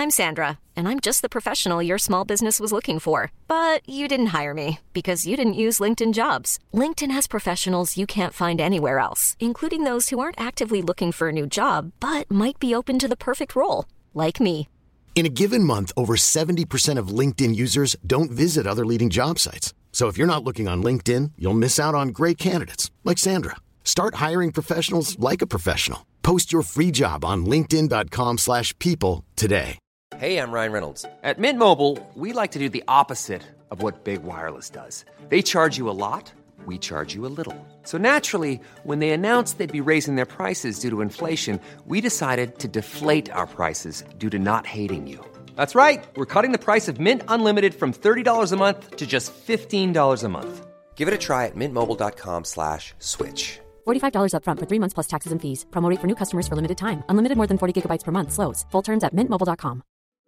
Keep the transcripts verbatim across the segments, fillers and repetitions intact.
I'm Sandra, and I'm just the professional your small business was looking for. But you didn't hire me because you didn't use LinkedIn Jobs. LinkedIn has professionals you can't find anywhere else, including those who aren't actively looking for a new job, but might be open to the perfect role, like me. In a given month, over seventy percent of LinkedIn users don't visit other leading job sites. So if you're not looking on LinkedIn, you'll miss out on great candidates like Sandra. Start hiring professionals like a professional. Post your free job on linkedin dot com slash people today. Hey, I'm Ryan Reynolds. At Mint Mobile, we like to do the opposite of what Big Wireless does. They charge you a lot, we charge you a little. So naturally, when they announced they'd be raising their prices due to inflation, we decided to deflate our prices due to not hating you. That's right. We're cutting the price of Mint Unlimited from thirty dollars a month to just fifteen dollars a month. Give it a try at mintmobile.com slash switch. forty-five dollars up front for three months plus taxes and fees. Promo rate for new customers for limited time. Unlimited more than forty gigabytes per month. Slows full terms at mint mobile dot com.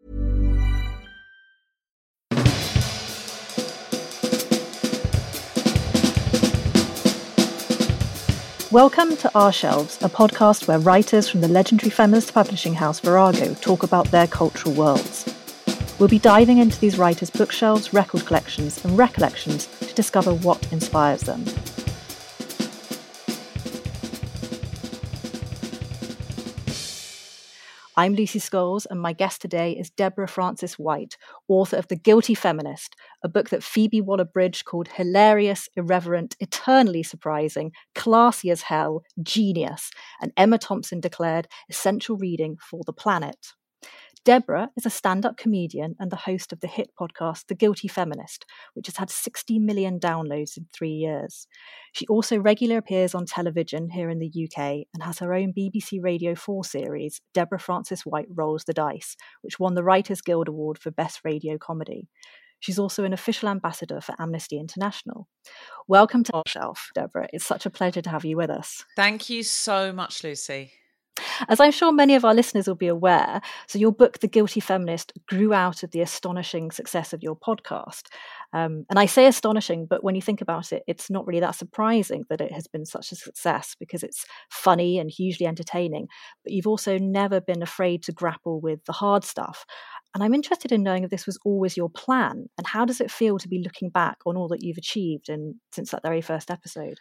Welcome to Our Shelves, a podcast where writers from the legendary feminist publishing house Virago talk about their cultural worlds. We'll be diving into these writers' bookshelves, record collections, and recollections to discover what inspires them. I'm Lucy Scholes, and my guest today is Deborah Frances-White, author of The Guilty Feminist, a book that Phoebe Waller-Bridge called hilarious, irreverent, eternally surprising, classy as hell, genius, and Emma Thompson declared essential reading for the planet. Deborah is a stand-up comedian and the host of the hit podcast The Guilty Feminist, which has had sixty million downloads in three years. She also regularly appears on television here in the U K and has her own B B C Radio four series, Deborah Frances-White Rolls the Dice, which won the Writers Guild Award for Best Radio Comedy. She's also an official ambassador for Amnesty International. Welcome to Our Shelf, Deborah. It's such a pleasure to have you with us. Thank you so much, Lucy. As I'm sure many of our listeners will be aware, so your book, The Guilty Feminist, grew out of the astonishing success of your podcast. Um, and I say astonishing, but when you think about it, it's not really that surprising that it has been such a success because it's funny and hugely entertaining. But you've also never been afraid to grapple with the hard stuff. And I'm interested in knowing if this was always your plan, and how does it feel to be looking back on all that you've achieved in, since that very first episode?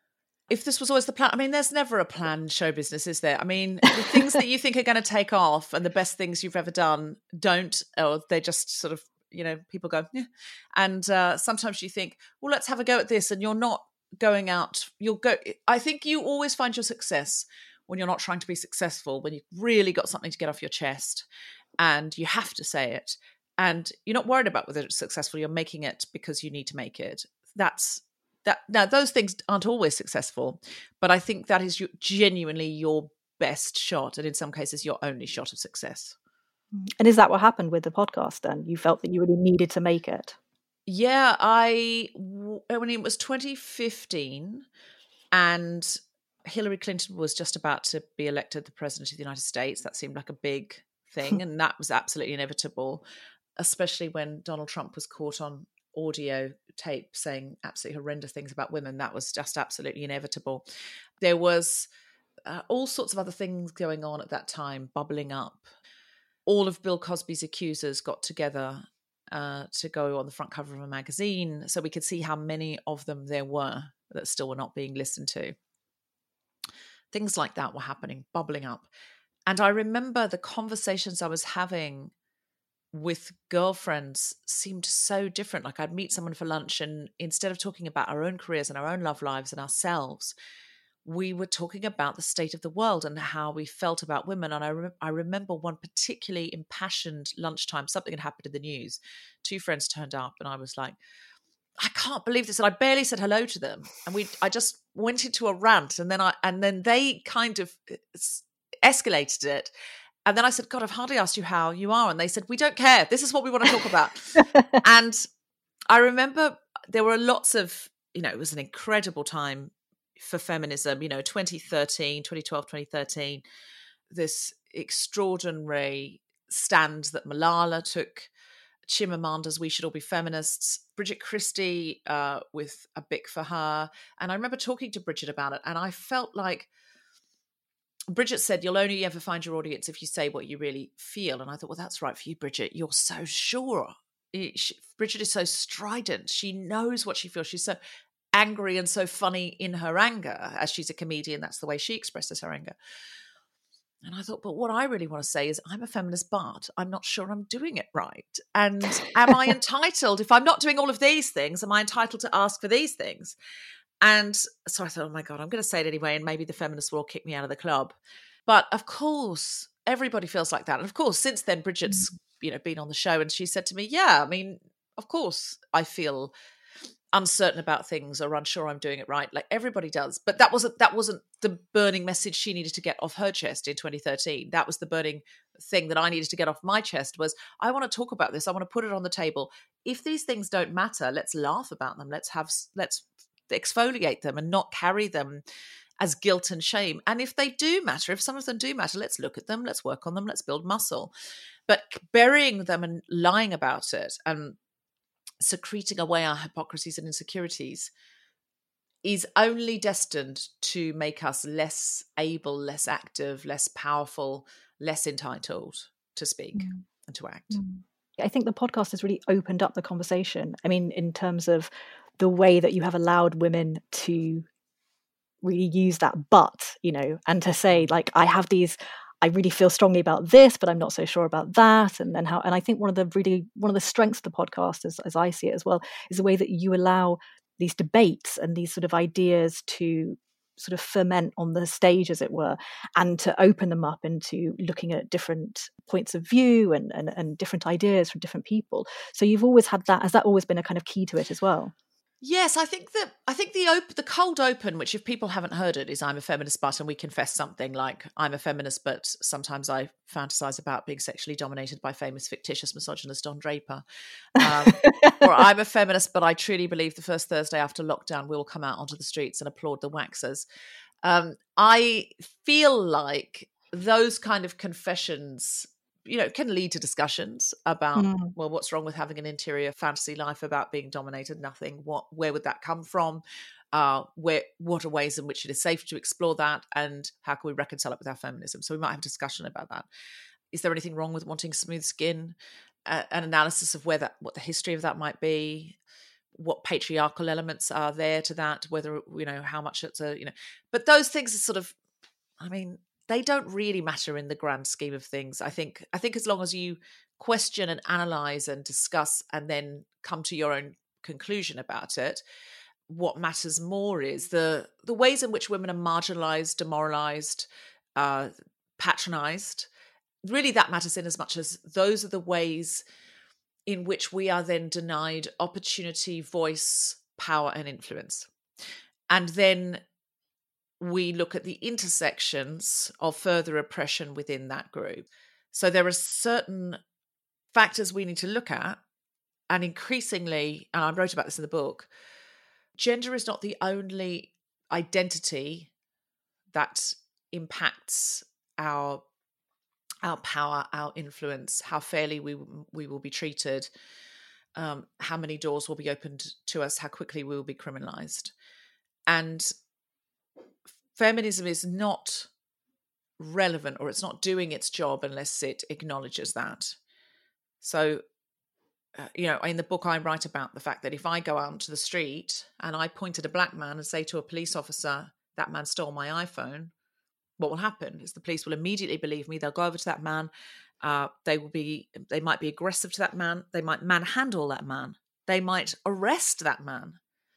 If this was always the plan, I mean, there's never a plan in show business, is there? I mean, the things that you think are going to take off and the best things you've ever done don't, or they just sort of, you know, people go, yeah. And uh, sometimes you think, well, let's have a go at this. And you're not going out, you'll go, I think you always find your success when you're not trying to be successful, when you've really got something to get off your chest and you have to say it. And you're not worried about whether it's successful, you're making it because you need to make it. That's, That, now, those things aren't always successful, but I think that is your, genuinely your best shot, and in some cases, your only shot of success. And is that what happened with the podcast then? You felt that you really needed to make it? Yeah, I, when it was twenty fifteen, and Hillary Clinton was just about to be elected the President of the United States. That seemed like a big thing, and that was absolutely inevitable, especially when Donald Trump was caught on audio tape saying absolutely horrendous things about women. That was just absolutely inevitable. There was uh, all sorts of other things going on at that time, bubbling up. All of Bill Cosby's accusers got together uh, to go on the front cover of a magazine so we could see how many of them there were that still were not being listened to. Things like that were happening, bubbling up. And I remember the conversations I was having with girlfriends seemed so different. Like I'd meet someone for lunch and instead of talking about our own careers and our own love lives and ourselves, we were talking about the state of the world and how we felt about women. And I, re- I remember one particularly impassioned lunchtime, something had happened in the news. Two friends turned up and I was like, I can't believe this. And I barely said hello to them. And we, I just went into a rant and then I, and then they kind of escalated it. And then I said, God, I've hardly asked you how you are. And they said, we don't care. This is what we want to talk about. And I remember there were lots of, you know, it was an incredible time for feminism, you know, twenty thirteen, twenty twelve, twenty thirteen, this extraordinary stand that Malala took, Chimamanda's We Should All Be Feminists, Bridget Christie uh, with a bic for her. And I remember talking to Bridget about it. And I felt like Bridget said, you'll only ever find your audience if you say what you really feel. And I thought, well, that's right for you, Bridget. You're so sure. She, Bridget is so strident. She knows what she feels. She's so angry and so funny in her anger. As she's a comedian, that's the way she expresses her anger. And I thought, but what I really want to say is I'm a feminist, but I'm not sure I'm doing it right. And am I entitled, if I'm not doing all of these things, am I entitled to ask for these things? And so I thought, oh my God, I'm going to say it anyway, and maybe the feminists will kick me out of the club. But of course, everybody feels like that. And of course, since then, Bridget's, you know, been on the show, and she said to me, yeah, I mean, of course, I feel uncertain about things or unsure I'm doing it right, like everybody does. But that wasn't that wasn't the burning message she needed to get off her chest in twenty thirteen. That was the burning thing that I needed to get off my chest, was I want to talk about this. I want to put it on the table. If these things don't matter, let's laugh about them. Let's have let's exfoliate them and not carry them as guilt and shame. And if they do matter, if some of them do matter, let's look at them, let's work on them, let's build muscle. But burying them and lying about it and secreting away our hypocrisies and insecurities is only destined to make us less able, less active, less powerful, less entitled to speak mm. and to act. Mm. I think the podcast has really opened up the conversation. I mean, in terms of the way that you have allowed women to really use that but, you know, and to say, like, I have these, I really feel strongly about this, but I'm not so sure about that. And then how, and I think one of the really, one of the strengths of the podcast, as, as I see it as well, is the way that you allow these debates and these sort of ideas to sort of ferment on the stage, as it were, and to open them up into looking at different points of view and, and, and different ideas from different people. So you've always had that, has that always been a kind of key to it as well? Yes, I think that I think the op- the cold open, which if people haven't heard it, is I'm a feminist, but, and we confess something like I'm a feminist, but sometimes I fantasize about being sexually dominated by famous fictitious misogynist Don Draper. Um, or I'm a feminist, but I truly believe the first Thursday after lockdown we'll come out onto the streets and applaud the waxers. Um, I feel like those kind of confessions, you know, can lead to discussions about, mm. well, what's wrong with having an interior fantasy life about being dominated? Nothing. What, where would that come from? Uh, where, what are ways in which it is safe to explore that? And how can we reconcile it with our feminism? So we might have a discussion about that. Is there anything wrong with wanting smooth skin? Uh, an analysis of where that, what the history of that might be, what patriarchal elements are there to that, whether, you know, how much it's a, you know, but those things are sort of, I mean, they don't really matter in the grand scheme of things. I think I think as long as you question and analyze and discuss and then come to your own conclusion about it, what matters more is the the ways in which women are marginalized, demoralized, uh, patronized. Really, that matters in as much as those are the ways in which we are then denied opportunity, voice, power, and influence. And then we look at the intersections of further oppression within that group. So there are certain factors we need to look at, and increasingly, and I wrote about this in the book, gender is not the only identity that impacts our our power, our influence, how fairly we we will be treated, um, how many doors will be opened to us, how quickly we will be criminalized. And feminism is not relevant, or it's not doing its job unless it acknowledges that. So, uh, you know, in the book I write about the fact that if I go out onto the street and I point at a black man and say to a police officer, that man stole my iPhone, what will happen is the police will immediately believe me. They'll go over to that man. Uh, they will be, they might be aggressive to that man. They might manhandle that man. They might arrest that man.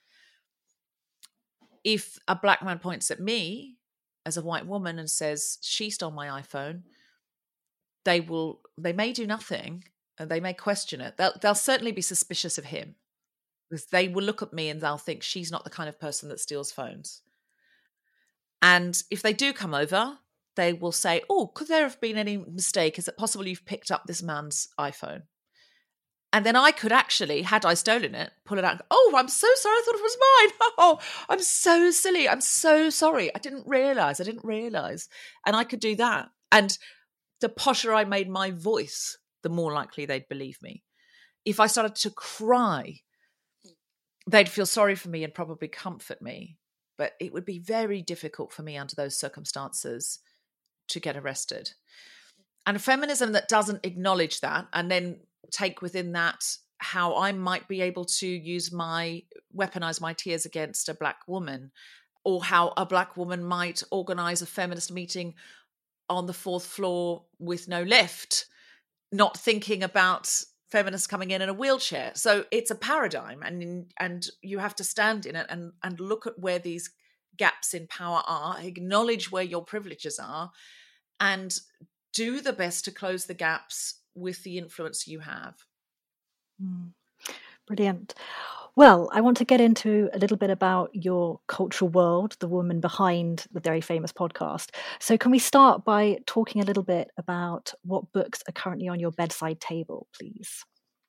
If a black man points at me as a white woman and says, she stole my iPhone, they will, they may do nothing and they may question it. They'll, they'll certainly be suspicious of him, because they will look at me and they'll think she's not the kind of person that steals phones. And if they do come over, they will say, oh, could there have been any mistake? Is it possible you've picked up this man's iPhone? And then I could actually, had I stolen it, pull it out and go, oh, I'm so sorry, I thought it was mine. Oh, I'm so silly. I'm so sorry. I didn't realise. I didn't realise. And I could do that. And the posher I made my voice, the more likely they'd believe me. If I started to cry, they'd feel sorry for me and probably comfort me. But it would be very difficult for me under those circumstances to get arrested. And a feminism that doesn't acknowledge that and then take within that how I might be able to use my, weaponize my tears against a black woman, or how a black woman might organize a feminist meeting on the fourth floor with no lift, not thinking about feminists coming in in a wheelchair. So it's a paradigm, and and you have to stand in it and, and look at where these gaps in power are, acknowledge where your privileges are, and do the best to close the gaps with the influence you have. Mm. Brilliant. Well, I want to get into a little bit about your cultural world, the woman behind the very famous podcast. So can we start by talking a little bit about what books are currently on your bedside table, please?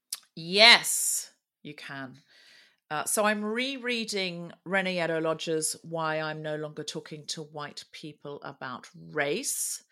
Yes, you can. Uh, so I'm rereading Renee Edo-Lodge's Why I'm No Longer Talking to White People About Race.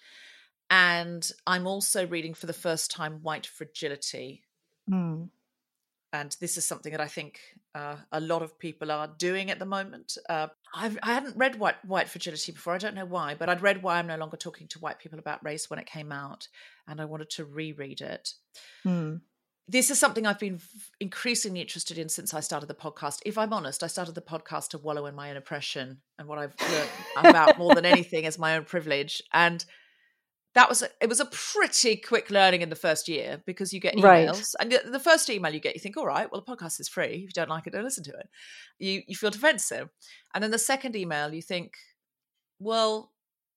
And I'm also reading for the first time White Fragility. Mm. And this is something that I think uh, a lot of people are doing at the moment. Uh, I've, I hadn't read White, White Fragility before. I don't know why, but I'd read Why I'm No Longer Talking to White People About Race when it came out, and I wanted to reread it. Mm. This is something I've been increasingly interested in since I started the podcast. If I'm honest, I started the podcast to wallow in my own oppression, and what I've learned about more than anything is my own privilege. And that was, a, it was a pretty quick learning in the first year, because you get emails, right. and the, the first email you get, you think, all right, well, the podcast is free. If you don't like it, don't listen to it. You, you feel defensive. And then the second email, you think, well,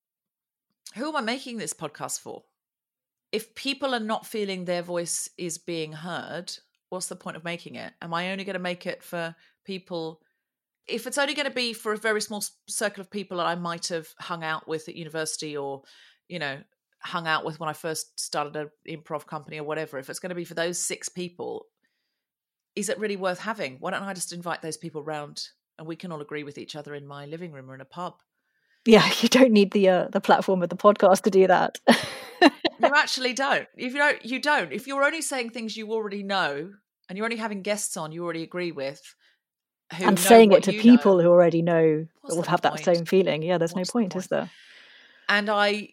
who am I making this podcast for? If people are not feeling their voice is being heard, what's the point of making it? Am I only going to make it for people? If it's only going to be for a very small circle of people that I might have hung out with at university, or, you know, hung out with when I first started an improv company or whatever, if it's going to be for those six people, is it really worth having? Why don't I just invite those people round and we can all agree with each other in my living room or in a pub? Yeah, you don't need the uh, the platform of the podcast to do that. You actually don't. If you don't, you don't. If you're only saying things you already know, and you're only having guests on you already agree with, who and know saying what it to you people know, who already know what's will the have that point? same feeling. Yeah, there's What's no the point, point? is there? And I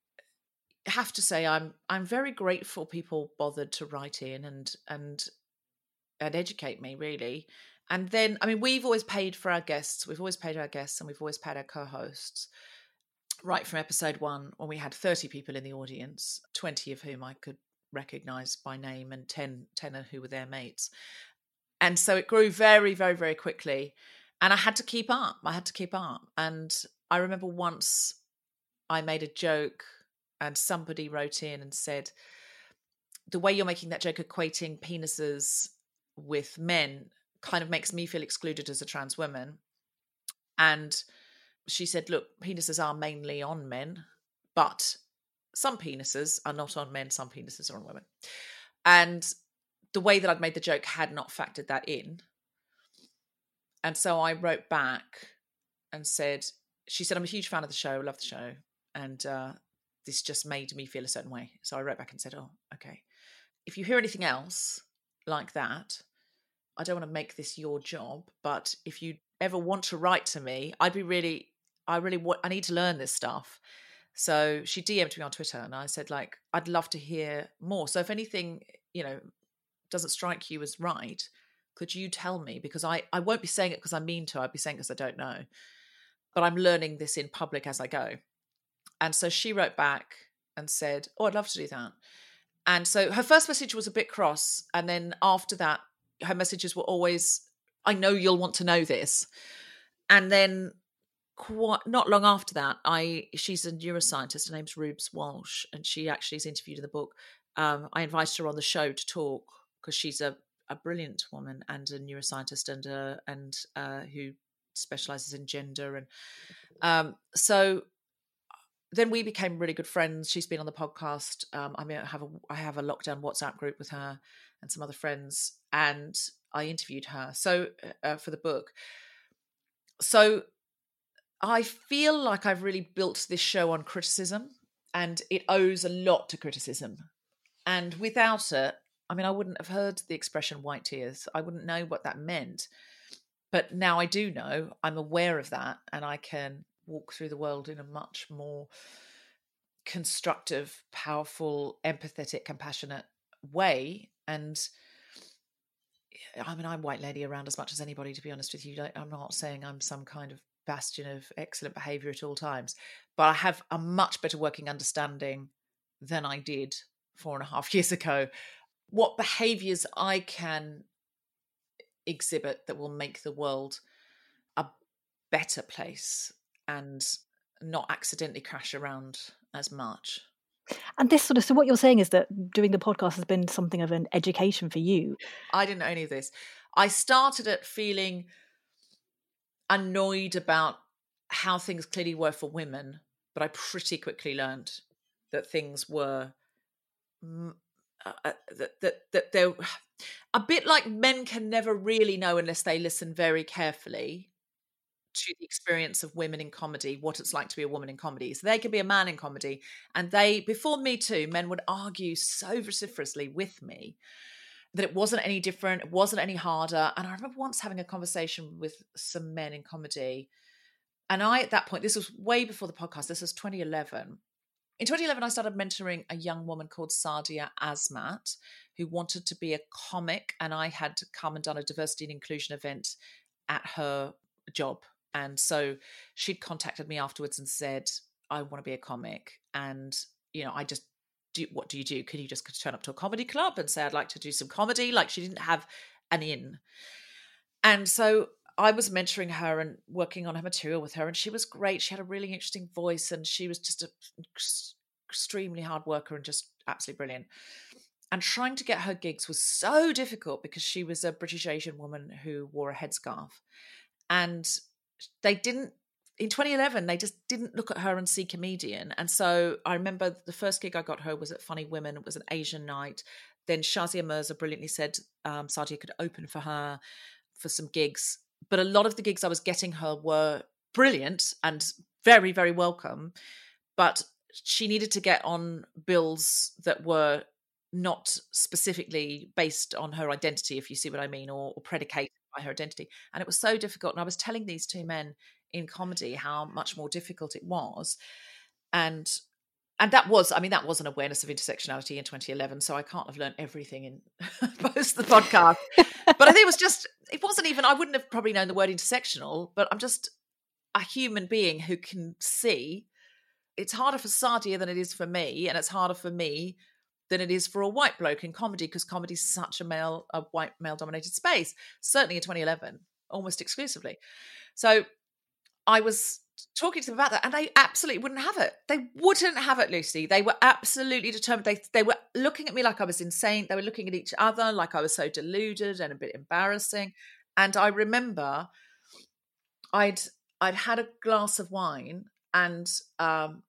have to say, I'm I'm very grateful people bothered to write in and and and educate me, really. And then, I mean, we've always paid for our guests. We've always paid our guests, and we've always paid our co-hosts. Right from episode one, when we had thirty people in the audience, twenty of whom I could recognise by name, and ten, ten who were their mates. And so it grew very, very, very quickly. And I had to keep up. I had to keep up. And I remember once I made a joke and somebody wrote in and said, the way you're making that joke equating penises with men kind of makes me feel excluded as a trans woman. And she said, look, penises are mainly on men, but some penises are not on men, some penises are on women. And the way that I'd made the joke had not factored that in. And so I wrote back and said, she said, I'm a huge fan of the show, love the show. And uh, this just made me feel a certain way. So I wrote back and said, oh, okay. If you hear anything else like that, I don't want to make this your job, but if you ever want to write to me, I'd be really, I really want, I need to learn this stuff. So she D M'd me on Twitter, and I said, like, I'd love to hear more. So if anything, you know, doesn't strike you as right, could you tell me? Because I, I won't be saying it because I mean to, I'd be saying it because I don't know. But I'm learning this in public as I go. And so she wrote back and said, oh, I'd love to do that. And so her first message was a bit cross. And then after that, her messages were always, I know you'll want to know this. And then quite not long after that, I she's a neuroscientist. Her name's Rubes Walsh, and she actually is interviewed in the book. Um, I invited her on the show to talk because she's a, a brilliant woman and a neuroscientist, and uh, and uh, who specializes in gender. And um, so then we became really good friends. She's been on the podcast. Um, I mean, I have a I have a lockdown WhatsApp group with her and some other friends, and I interviewed her so uh, for the book. So I feel like I've really built this show on criticism, and it owes a lot to criticism. And without it, I mean, I wouldn't have heard the expression white tears. I wouldn't know what that meant. But now I do know, I'm aware of that, and I can walk through the world in a much more constructive, powerful, empathetic, compassionate way. And I mean, I'm white lady around as much as anybody, to be honest with you. I'm not saying I'm some kind of bastion of excellent behavior at all times, but I have a much better working understanding than I did four and a half years ago. What behaviors I can exhibit that will make the world a better place and not accidentally crash around as much. And this sort of, so what you're saying is that doing the podcast has been something of an education for you. I didn't know any of this. I started at feeling annoyed about how things clearly were for women, but I pretty quickly learned that things were uh, that that that they're a bit like men can never really know unless they listen very carefully to the experience of women in comedy, what it's like to be a woman in comedy. So they could be a man in comedy, and they, before Me Too, men would argue so vociferously with me that it wasn't any different, it wasn't any harder. And I remember once having a conversation with some men in comedy, and I, at that point, this was way before the podcast, this was twenty eleven. In twenty eleven, I started mentoring a young woman called Sadia Azmat, who wanted to be a comic, and I had come and done a diversity and inclusion event at her job. And so she'd contacted me afterwards and said, I want to be a comic. And, you know, I just, do, what do you do? Could you just turn up to a comedy club and say, I'd like to do some comedy? Like, she didn't have an in. And so I was mentoring her and working on her material with her. And she was great. She had a really interesting voice, and she was just an extremely hard worker and just absolutely brilliant. And trying to get her gigs was so difficult because she was a British Asian woman who wore a headscarf. And they didn't, in twenty eleven, they just didn't look at her and see comedian. And so I remember the first gig I got her was at Funny Women. It was an Asian night. Then Shazia Mirza brilliantly said um, Sadia could open for her for some gigs. But a lot of the gigs I was getting her were brilliant and very, very welcome. But she needed to get on bills that were not specifically based on her identity, if you see what I mean, or, or predicated by her identity. And it was so difficult. And I was telling these two men in comedy how much more difficult it was. And and that was, I mean, that was an awareness of intersectionality in twenty eleven. So I can't have learned everything in post the podcast. But I think it was just, it wasn't even, I wouldn't have probably known the word intersectional, but I'm just a human being who can see it's harder for Sadia than it is for me. And it's harder for me than it is for a white bloke in comedy, because comedy is such a male, a white male dominated space, certainly in twenty eleven, almost exclusively. So I was talking to them about that, and they absolutely wouldn't have it. They wouldn't have it, Lucy. They were absolutely determined. They they were looking at me like I was insane. They were looking at each other like I was so deluded and a bit embarrassing. And I remember I'd I'd had a glass of wine, and um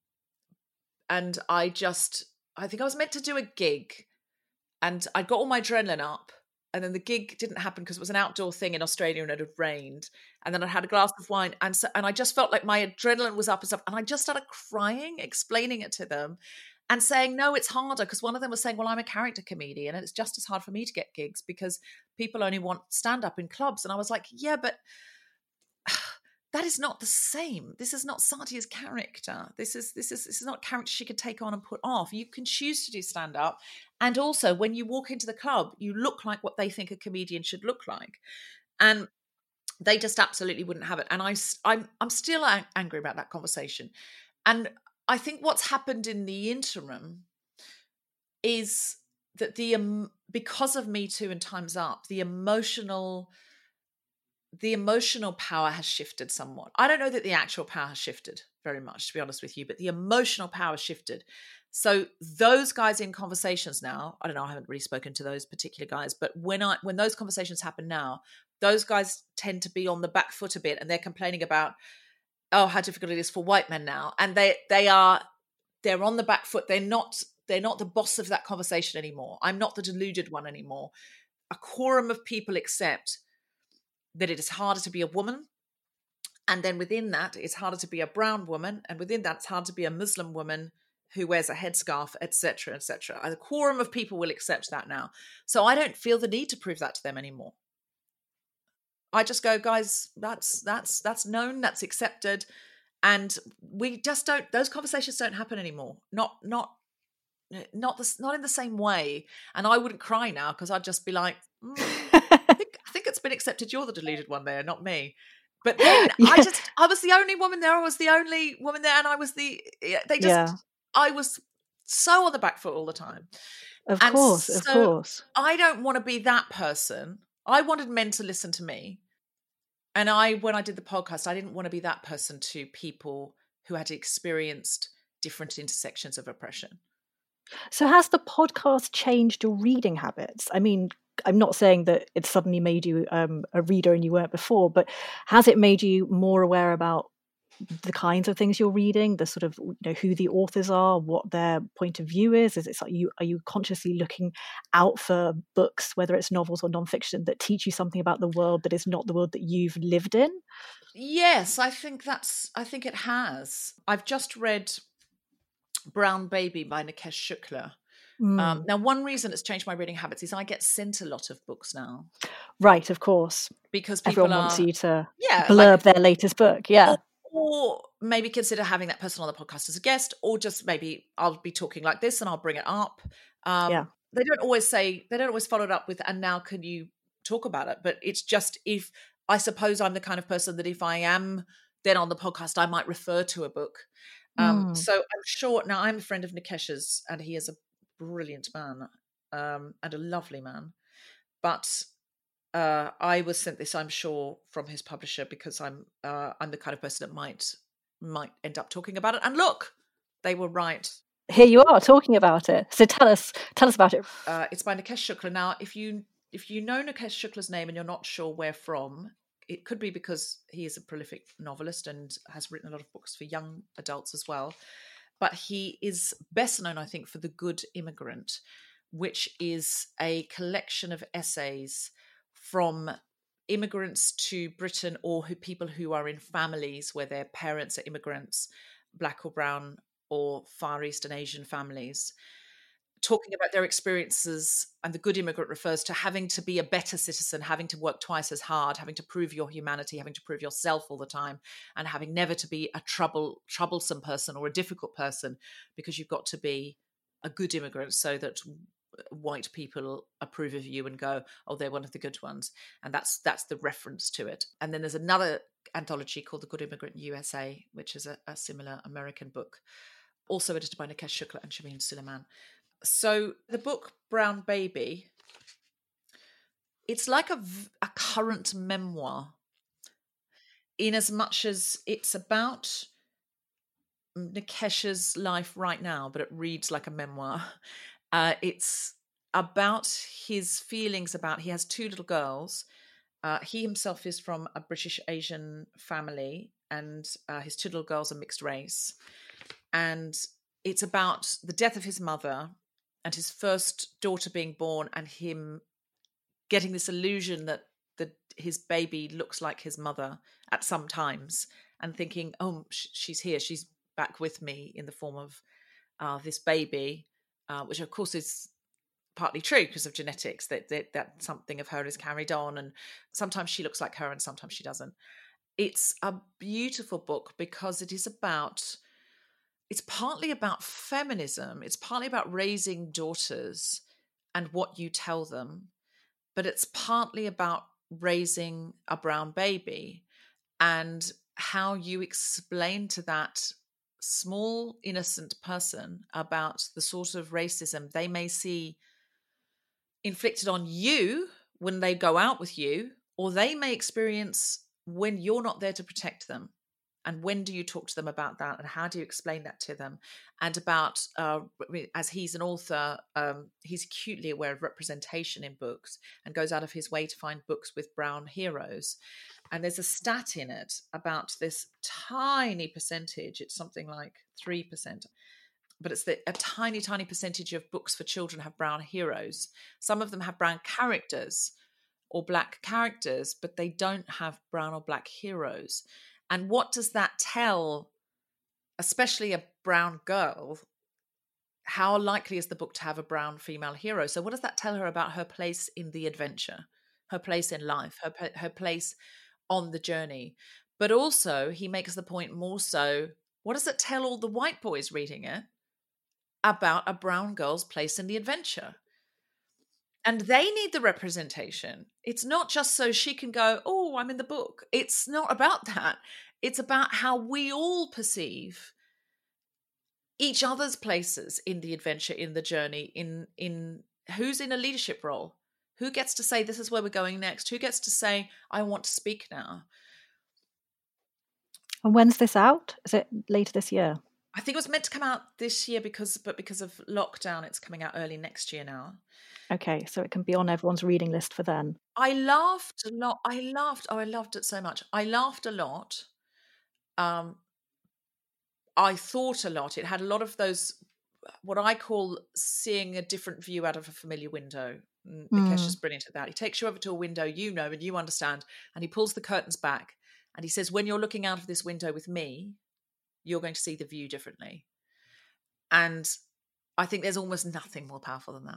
and I just I think I was meant to do a gig, and I got all my adrenaline up, and then the gig didn't happen because it was an outdoor thing in Australia and it had rained. And then I had a glass of wine, and so, and I just felt like my adrenaline was up and stuff. And I just started crying, explaining it to them and saying, no, it's harder. Because one of them was saying, well, I'm a character comedian and it's just as hard for me to get gigs because people only want stand-up in clubs. And I was like, yeah, but that is not the same. This is not Sadia's character. This is this is this is not a character she could take on and put off. You can choose to do stand-up. And also, when you walk into the club, you look like what they think a comedian should look like. And they just absolutely wouldn't have it. And I, I'm, I'm still angry about that conversation. And I think what's happened in the interim is that the um, because of Me Too and Time's Up, the emotional... the emotional power has shifted somewhat. I don't know that the actual power has shifted very much, to be honest with you, but the emotional power shifted. So those guys in conversations now, I don't know, I haven't really spoken to those particular guys, but when I when those conversations happen now, those guys tend to be on the back foot a bit, and they're complaining about, oh, how difficult it is for white men now. And they they are they're on the back foot. They're not they're not the boss of that conversation anymore. I'm not the deluded one anymore. A quorum of people accept that it is harder to be a woman. And then within that, it's harder to be a brown woman. And within that, it's hard to be a Muslim woman who wears a headscarf, et cetera, et cetera. A quorum of people will accept that now. So I don't feel the need to prove that to them anymore. I just go, guys, that's that's that's known, that's accepted. And we just don't, those conversations don't happen anymore. Not, not, not the, not in the same way. And I wouldn't cry now because I'd just be like, mm, I, think, I think it's been accepted. You're the deluded one there, not me. But then yeah. I just, I was the only woman there. I was the only woman there. And I was the, they just, yeah. I was so on the back foot all the time. Of and course, so of course. I don't want to be that person. I wanted men to listen to me. And I, when I did the podcast, I didn't want to be that person to people who had experienced different intersections of oppression. So has the podcast changed your reading habits? I mean, I'm not saying that it suddenly made you um, a reader and you weren't before, but has it made you more aware about the kinds of things you're reading, the sort of, you know, who the authors are, what their point of view is? Is it like you, are you consciously looking out for books, whether it's novels or nonfiction, that teach you something about the world that is not the world that you've lived in? Yes, I think that's, I think it has. I've just read Brown Baby by Nikesh Shukla. Mm. Um, now, one reason it's changed my reading habits is I get sent a lot of books now. Right, of course. Because people Everyone are, wants you to yeah, blurb like, their latest book, yeah. Or, or maybe consider having that person on the podcast as a guest, or just maybe I'll be talking like this and I'll bring it up. Um, yeah. They don't always say, they don't always follow it up with, and now can you talk about it? But it's just, if, I suppose I'm the kind of person that if I am then on the podcast, I might refer to a book. Um, mm. So I'm sure, now I'm a friend of Nikesh's and he is a brilliant man um, and a lovely man. But uh, I was sent this, I'm sure, from his publisher because I'm uh, I'm the kind of person that might might end up talking about it. And look, they were right. Here you are talking about it. So tell us, tell us about it. Uh, it's by Nikesh Shukla. Now, if you if you know Nikesh Shukla's name and you're not sure where from, it could be because he is a prolific novelist and has written a lot of books for young adults as well. But he is best known, I think, for The Good Immigrant, which is a collection of essays from immigrants to Britain, or who, people who are in families where their parents are immigrants, black or brown or Far Eastern Asian families, talking about their experiences. And The Good Immigrant refers to having to be a better citizen, having to work twice as hard, having to prove your humanity, having to prove yourself all the time, and having never to be a trouble, troublesome person or a difficult person, because you've got to be a good immigrant so that white people approve of you and go, oh, they're one of the good ones. And that's that's the reference to it. And then there's another anthology called The Good Immigrant U S A, which is a, a similar American book, also edited by Nikesh Shukla and Shameen Suleiman. So the book Brown Baby, it's like a, a current memoir, in as much as it's about Nikesh's life right now, but it reads like a memoir. Uh, it's about his feelings about, he has two little girls. Uh, he himself is from a British Asian family, and uh, his two little girls are mixed race. And it's about the death of his mother and his first daughter being born, and him getting this illusion that that his baby looks like his mother at some times, and thinking, oh, sh- she's here, she's back with me in the form of uh, this baby, uh, which of course is partly true because of genetics, that, that that something of her is carried on, and sometimes she looks like her and sometimes she doesn't. It's a beautiful book because it is about, it's partly about feminism, it's partly about raising daughters and what you tell them, but it's partly about raising a brown baby and how you explain to that small, innocent person about the sort of racism they may see inflicted on you when they go out with you, or they may experience when you're not there to protect them. And when do you talk to them about that? And how do you explain that to them? And about, uh, as he's an author, um, he's acutely aware of representation in books and goes out of his way to find books with brown heroes. And there's a stat in it about this tiny percentage. It's something like three percent. But it's the, a tiny, tiny percentage of books for children have brown heroes. Some of them have brown characters or black characters, but they don't have brown or black heroes. And what does that tell, especially a brown girl? How likely is the book to have a brown female hero? So what does that tell her about her place in the adventure, her place in life, her her place on the journey? But also he makes the point more so, what does it tell all the white boys reading it about a brown girl's place in the adventure? And they need the representation. It's not just so she can go, oh, I'm in the book. It's not about that. It's about how we all perceive each other's places in the adventure, in the journey, in in who's in a leadership role, who gets to say, this is where we're going next, who gets to say, I want to speak now. And when's this out? Is it later this year? I think it was meant to come out this year, because, but because of lockdown, it's coming out early next year now. Okay, so it can be on everyone's reading list for then. I laughed a lot. I laughed. Oh, I loved it so much. I laughed a lot. Um, I thought a lot. It had a lot of those, what I call seeing a different view out of a familiar window. Mm. Nikesh is brilliant at that. He takes you over to a window you know and you understand, and he pulls the curtains back, and he says, when you're looking out of this window with me, you're going to see the view differently. And I think there's almost nothing more powerful than that.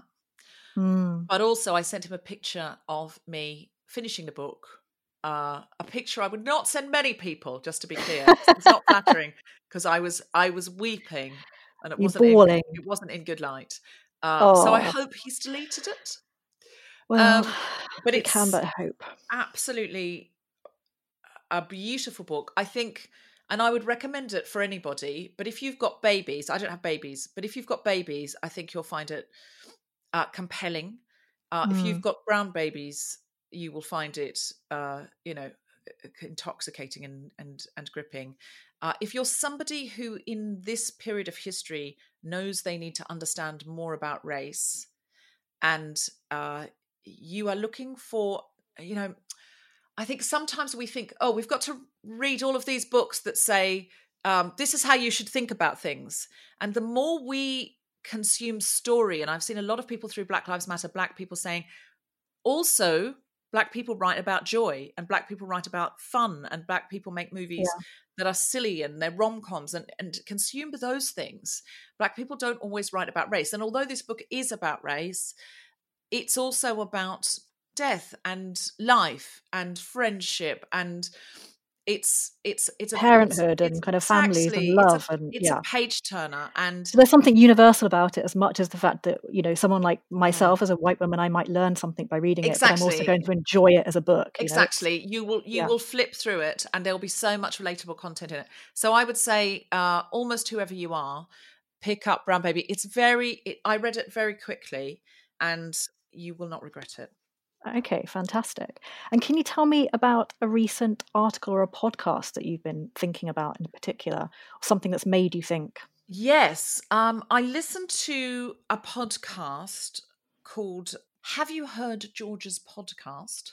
Mm. But also I sent him a picture of me finishing the book, uh, a picture I would not send many people, just to be clear. It's not flattering, because I was I was weeping, and it You're wasn't in, bawling. it wasn't in good light. Uh, Oh. So I hope he's deleted it. Well, Um, but we it's can but hope. absolutely a beautiful book, I think, and I would recommend it for anybody. But if you've got babies, I don't have babies, but if you've got babies, I think you'll find it uh, compelling. Uh, Mm. If you've got brown babies, you will find it, uh, you know, intoxicating and and and gripping. Uh, if you're somebody who, in this period of history, knows they need to understand more about race, and uh, you are looking for, you know, I think sometimes we think, oh, we've got to read all of these books that say, um, this is how you should think about things. And the more we consume story, and I've seen a lot of people through Black Lives Matter, Black people saying, also, Black people write about joy, and Black people write about fun, and Black people make movies Yeah. that are silly, and they're rom-coms, and, and consume those things. Black people don't always write about race. And although this book is about race, it's also about death and life and friendship, and it's it's it's a Parenthood it's, and kind of families exactly, and love it's a, and it's yeah. a page turner. And So there's something universal about it, as much as the fact that, you know, someone like Mm. myself as a white woman, I might learn something by reading it, but I'm also Exactly. going to enjoy it as a book. You know, it's- Exactly. You will you yeah. will flip through it, and there'll be so much relatable content in it. So I would say, uh, almost whoever you are, pick up Brown Baby. It's very. It, I read it very quickly, and you will not regret it. Okay, fantastic. And can you tell me about a recent article or a podcast that you've been thinking about in particular, something that's made you think? Yes, um, I listened to a podcast called Have You Heard George's Podcast?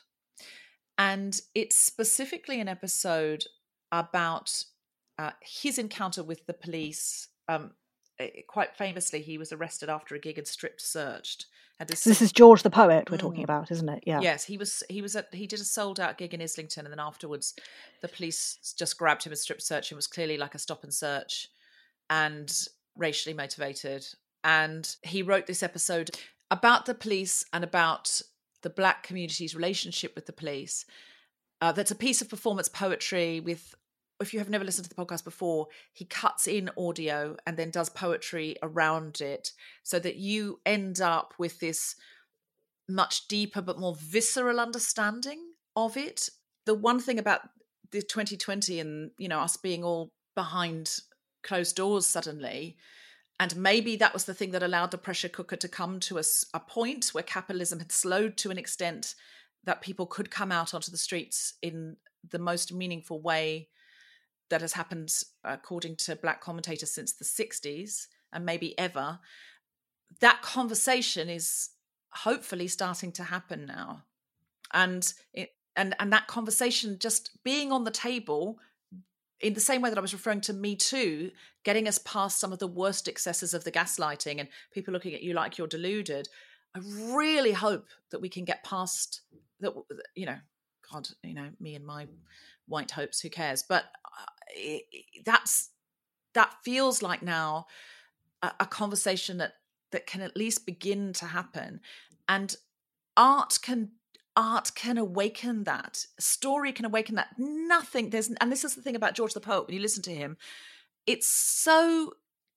And it's specifically an episode about uh, his encounter with the police. Um, eh, quite famously, he was arrested after a gig and stripped searched. Had this, This is George the poet we're Mm. talking about, isn't it? Yeah. Yes, he was. He was at. He did a sold out gig in Islington, and then afterwards, the police just grabbed him and strip searched him. It was clearly like a stop and search, and racially motivated. And he wrote this episode about the police and about the Black community's relationship with the police. Uh, that's a piece of performance poetry with. If you have never listened to the podcast before, he cuts in audio and then does poetry around it, so that you end up with this much deeper but more visceral understanding of it. The one thing about the twenty twenty and, you know, us being all behind closed doors suddenly, and maybe that was the thing that allowed the pressure cooker to come to a, a point where capitalism had slowed to an extent that people could come out onto the streets in the most meaningful way that has happened, according to Black commentators, since the sixties, and maybe ever. That conversation is hopefully starting to happen now, and it and and that conversation just being on the table, in the same way that I was referring to Me Too, getting us past some of the worst excesses of the gaslighting and people looking at you like you're deluded. I really hope that we can get past that. You know, God, you know, me and my white hopes, who cares? But it, it, that's that feels like now a, a conversation that that can at least begin to happen. And art can art can awaken that. Story can awaken that. Nothing, there's, and this is the thing about George the Poet, when you listen to him, it's so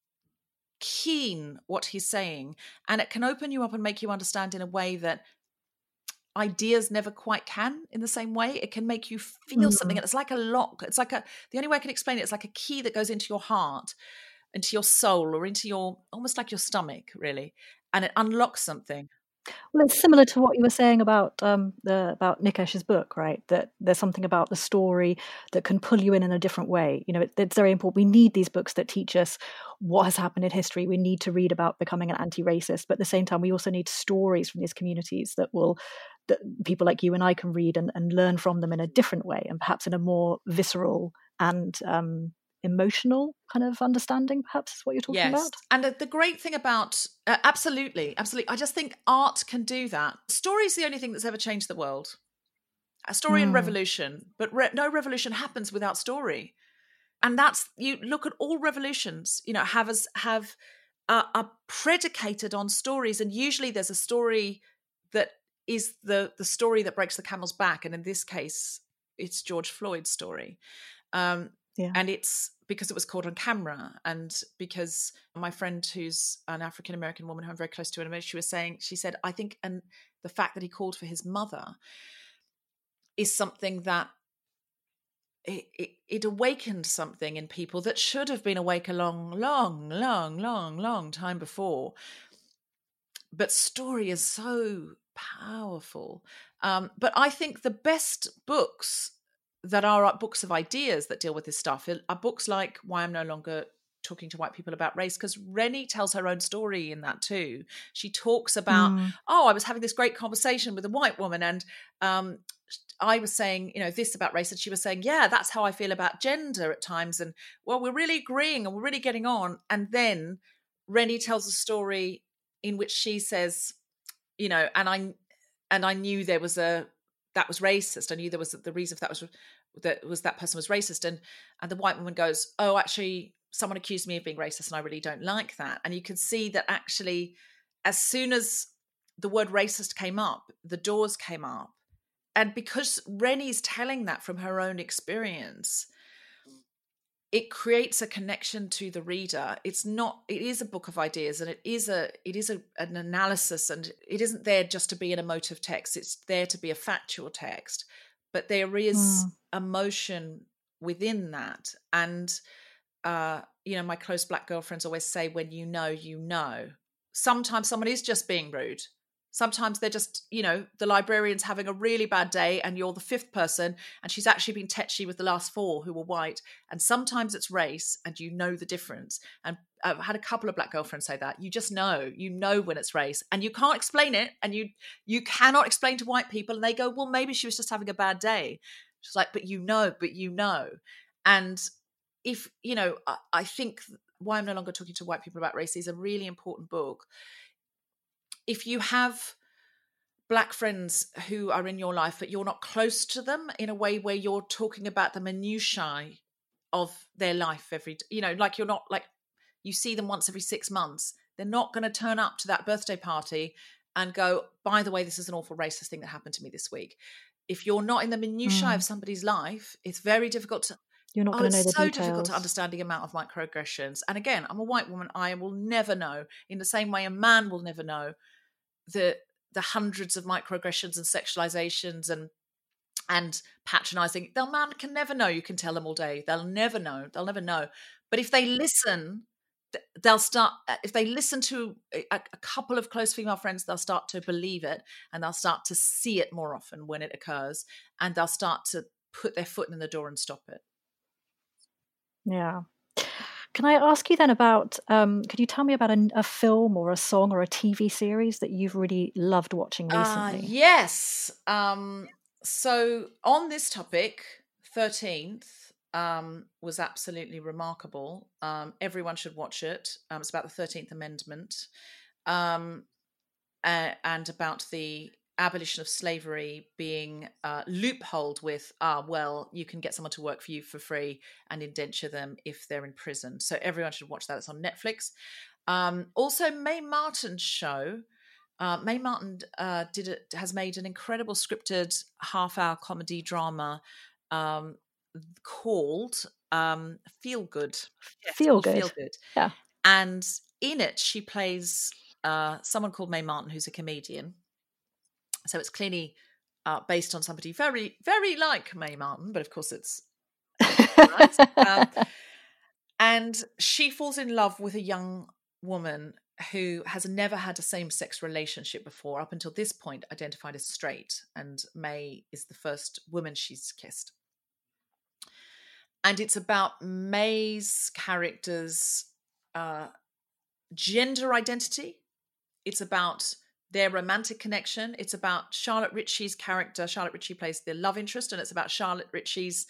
keen what he's saying, and it can open you up and make you understand in a way that ideas never quite can in the same way. It can make you feel mm. something, and it's like a lock. It's like a, the only way I can explain it, it's like a key that goes into your heart, into your soul, or into your, almost like your stomach, really, and it unlocks something. Well, it's similar to what you were saying about um, the about Nikesh's book, right? That there's something about the story that can pull you in in a different way. You know, it, it's very important. We need these books that teach us what has happened in history. We need to read about becoming an anti-racist, but at the same time, we also need stories from these communities that will, that people like you and I can read and, and learn from them in a different way, and perhaps in a more visceral and um, emotional kind of understanding, perhaps is what you're talking yes. about. And the, the great thing about, uh, absolutely, absolutely. I just think art can do that. Story is the only thing that's ever changed the world. A story mm. and revolution, but re- no revolution happens without story. And that's, you look at all revolutions, you know, have as have uh, are predicated on stories. And usually there's a story that is the, the story that breaks the camel's back. And in this case, it's George Floyd's story. Um, Yeah. And it's because it was caught on camera, and because my friend, who's an African-American woman who I'm very close to, and she was saying, she said, I think, and the fact that he called for his mother is something that it, it, it awakened something in people that should have been awake a long, long, long, long, long time before. But story is so powerful. Um, but I think the best books that are books of ideas that deal with this stuff are books like Why I'm No Longer Talking to White People About Race, because Rennie tells her own story in that too. She talks about, mm. oh, I was having this great conversation with a white woman, and um, I was saying, you know, this about race, and she was saying, yeah, that's how I feel about gender at times, and well, we're really agreeing and we're really getting on. And then Rennie tells a story in which she says, you know, and I and I knew there was a that was racist. I knew there was the reason for that was that was that person was racist. And and the white woman goes, oh, actually, someone accused me of being racist, and I really don't like that. And you can see that actually, as soon as the word racist came up, the doors came up. And because Rennie's telling that from her own experience, it creates a connection to the reader. It's not, it is a book of ideas, and it is a, it is a, an analysis, and it isn't there just to be an emotive text. It's there to be a factual text, but there is mm. emotion within that. And, uh, you know, my close Black girlfriends always say, when you know, you know. Sometimes someone is just being rude. Sometimes they're just, you know, the librarian's having a really bad day and you're the fifth person, and she's actually been tetchy with the last four who were white. And sometimes it's race, and you know the difference. And I've had a couple of Black girlfriends say that. You just know, you know when it's race, and you can't explain it, and you you cannot explain to white people. And they go, well, maybe she was just having a bad day. She's like, but you know, but you know. And if, you know, I, I think Why I'm No Longer Talking to White People About Race is a really important book. If you have Black friends who are in your life, but you're not close to them in a way where you're talking about the minutiae of their life every, you know, like you're not like, you see them once every six months, they're not going to turn up to that birthday party and go, by the way, this is an awful racist thing that happened to me this week. If you're not in the minutiae mm. of somebody's life, it's very difficult to, You're not oh, going to know the it's so details. difficult to understand the amount of microaggressions. And again, I'm a white woman. I will never know, in the same way a man will never know, the the hundreds of microaggressions and sexualizations and and patronizing. The man can never know. You can tell them all day. They'll never know. They'll never know. But if they listen, they'll start, if they listen to a, a couple of close female friends, they'll start to believe it, and they'll start to see it more often when it occurs, and they'll start to put their foot in the door and stop it. Yeah. Can I ask you then about, um, could you tell me about a, a film or a song or a T V series that you've really loved watching recently? Uh, yes. Um, so on this topic, thirteenth um, was absolutely remarkable. Um, everyone should watch it. Um, it's about the thirteenth Amendment um, uh, and about the abolition of slavery being uh, loopholed with, ah, well, you can get someone to work for you for free and indenture them if they're in prison. So everyone should watch that. It's on Netflix. Um, also, Mae Martin's show, Uh, Mae Martin uh, did it, has made an incredible scripted half-hour comedy drama um, called um, Feel Good. Yes, Feel Good. Feel Good. Yeah. And in it, she plays uh, someone called Mae Martin, who's a comedian. So it's clearly uh, based on somebody very, very like Mae Martin, but of course it's right. um, and she falls in love with a young woman who has never had a same-sex relationship before, up until this point identified as straight, and Mae is the first woman she's kissed. And it's about Mae's character's uh, gender identity. It's about their romantic connection. It's about Charlotte Ritchie's character. Charlotte Ritchie plays the love interest, and it's about Charlotte Ritchie's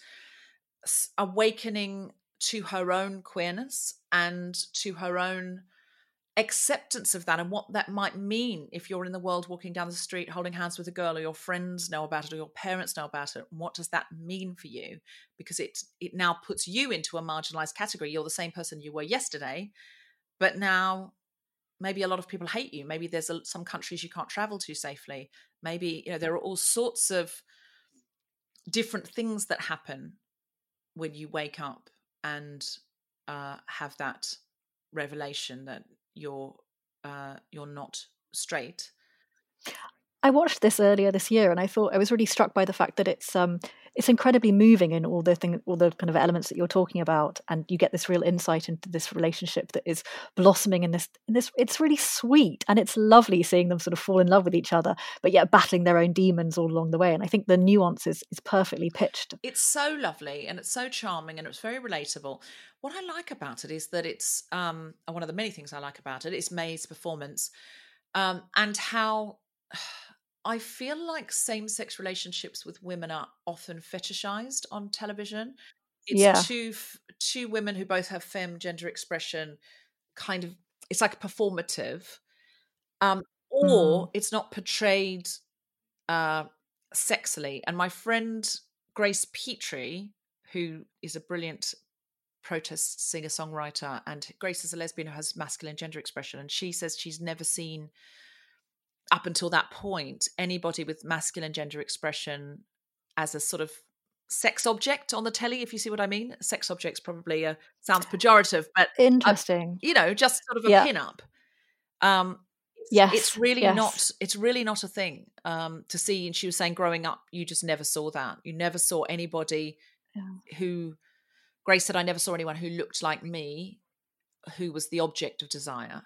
awakening to her own queerness and to her own acceptance of that, and what that might mean if you're in the world walking down the street holding hands with a girl, or your friends know about it, or your parents know about it. What does that mean for you? Because it it now puts you into a marginalized category. You're the same person you were yesterday, but now maybe a lot of people hate you. Maybe there's a, some countries you can't travel to safely. Maybe, you know, there are all sorts of different things that happen when you wake up and uh, have that revelation that you're uh, you're not straight. I watched this earlier this year, and I thought I was really struck by the fact that it's um it's incredibly moving in all the thing, all the kind of elements that you're talking about, and you get this real insight into this relationship that is blossoming in this in this. It's really sweet, and it's lovely seeing them sort of fall in love with each other, but yet battling their own demons all along the way. And I think the nuance is is perfectly pitched. It's so lovely, and it's so charming, and it's very relatable. What I like about it is that it's um one of the many things I like about it is Mae's performance, um, and how. I feel like same-sex relationships with women are often fetishized on television. It's Yeah. two two women who both have femme gender expression, kind of, it's like performative, um, or Mm. it's not portrayed uh, sexily. And my friend Grace Petrie, who is a brilliant protest singer-songwriter, and Grace is a lesbian who has masculine gender expression, and she says she's never seen, up until that point, anybody with masculine gender expression as a sort of sex object on the telly, if you see what I mean. Sex object's probably a, sounds pejorative, but Interesting. uh, you know, just sort of a Yeah. pin-up. Um, it's, Yes, it's really yes. not. It's really not a thing um, to see. And she was saying, growing up, you just never saw that. You never saw anybody Yeah. who. Grace said, "I never saw anyone who looked like me, who was the object of desire."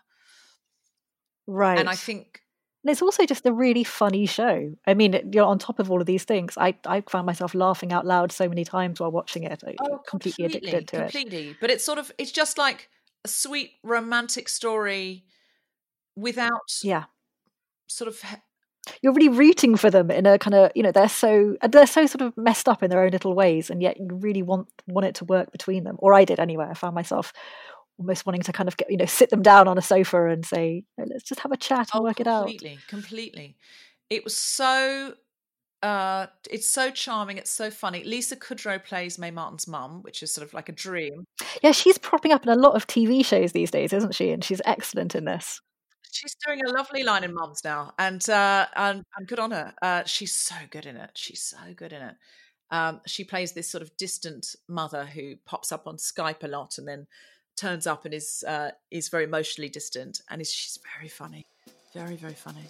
Right. And I think. And it's also just a really funny show. I mean, it- you're on top of all of these things. I, I found myself laughing out loud so many times while watching it. I Oh, completely completely, addicted to it. completely. But it's sort of, it's just like a sweet romantic story without Yeah. sort of, he- You're really rooting for them in a kind of, you know, they're so they're so sort of messed up in their own little ways, and yet you really want want it to work between them. Or I did anyway. I found myself almost wanting to kind of get, you know, sit them down on a sofa and say, let's just have a chat and oh, work it out. completely, completely. It was so, uh, it's so charming. It's so funny. Lisa Kudrow plays Mae Martin's mum, which is sort of like a dream. Yeah, she's propping up in a lot of T V shows these days, isn't she? And she's excellent in this. She's doing a lovely line in Mums now, and uh, and, and good on her. Uh, she's so good in it. She's so good in it. Um, she plays this sort of distant mother who pops up on Skype a lot, and then turns up and is uh, is very emotionally distant, and is she's very funny, very very funny.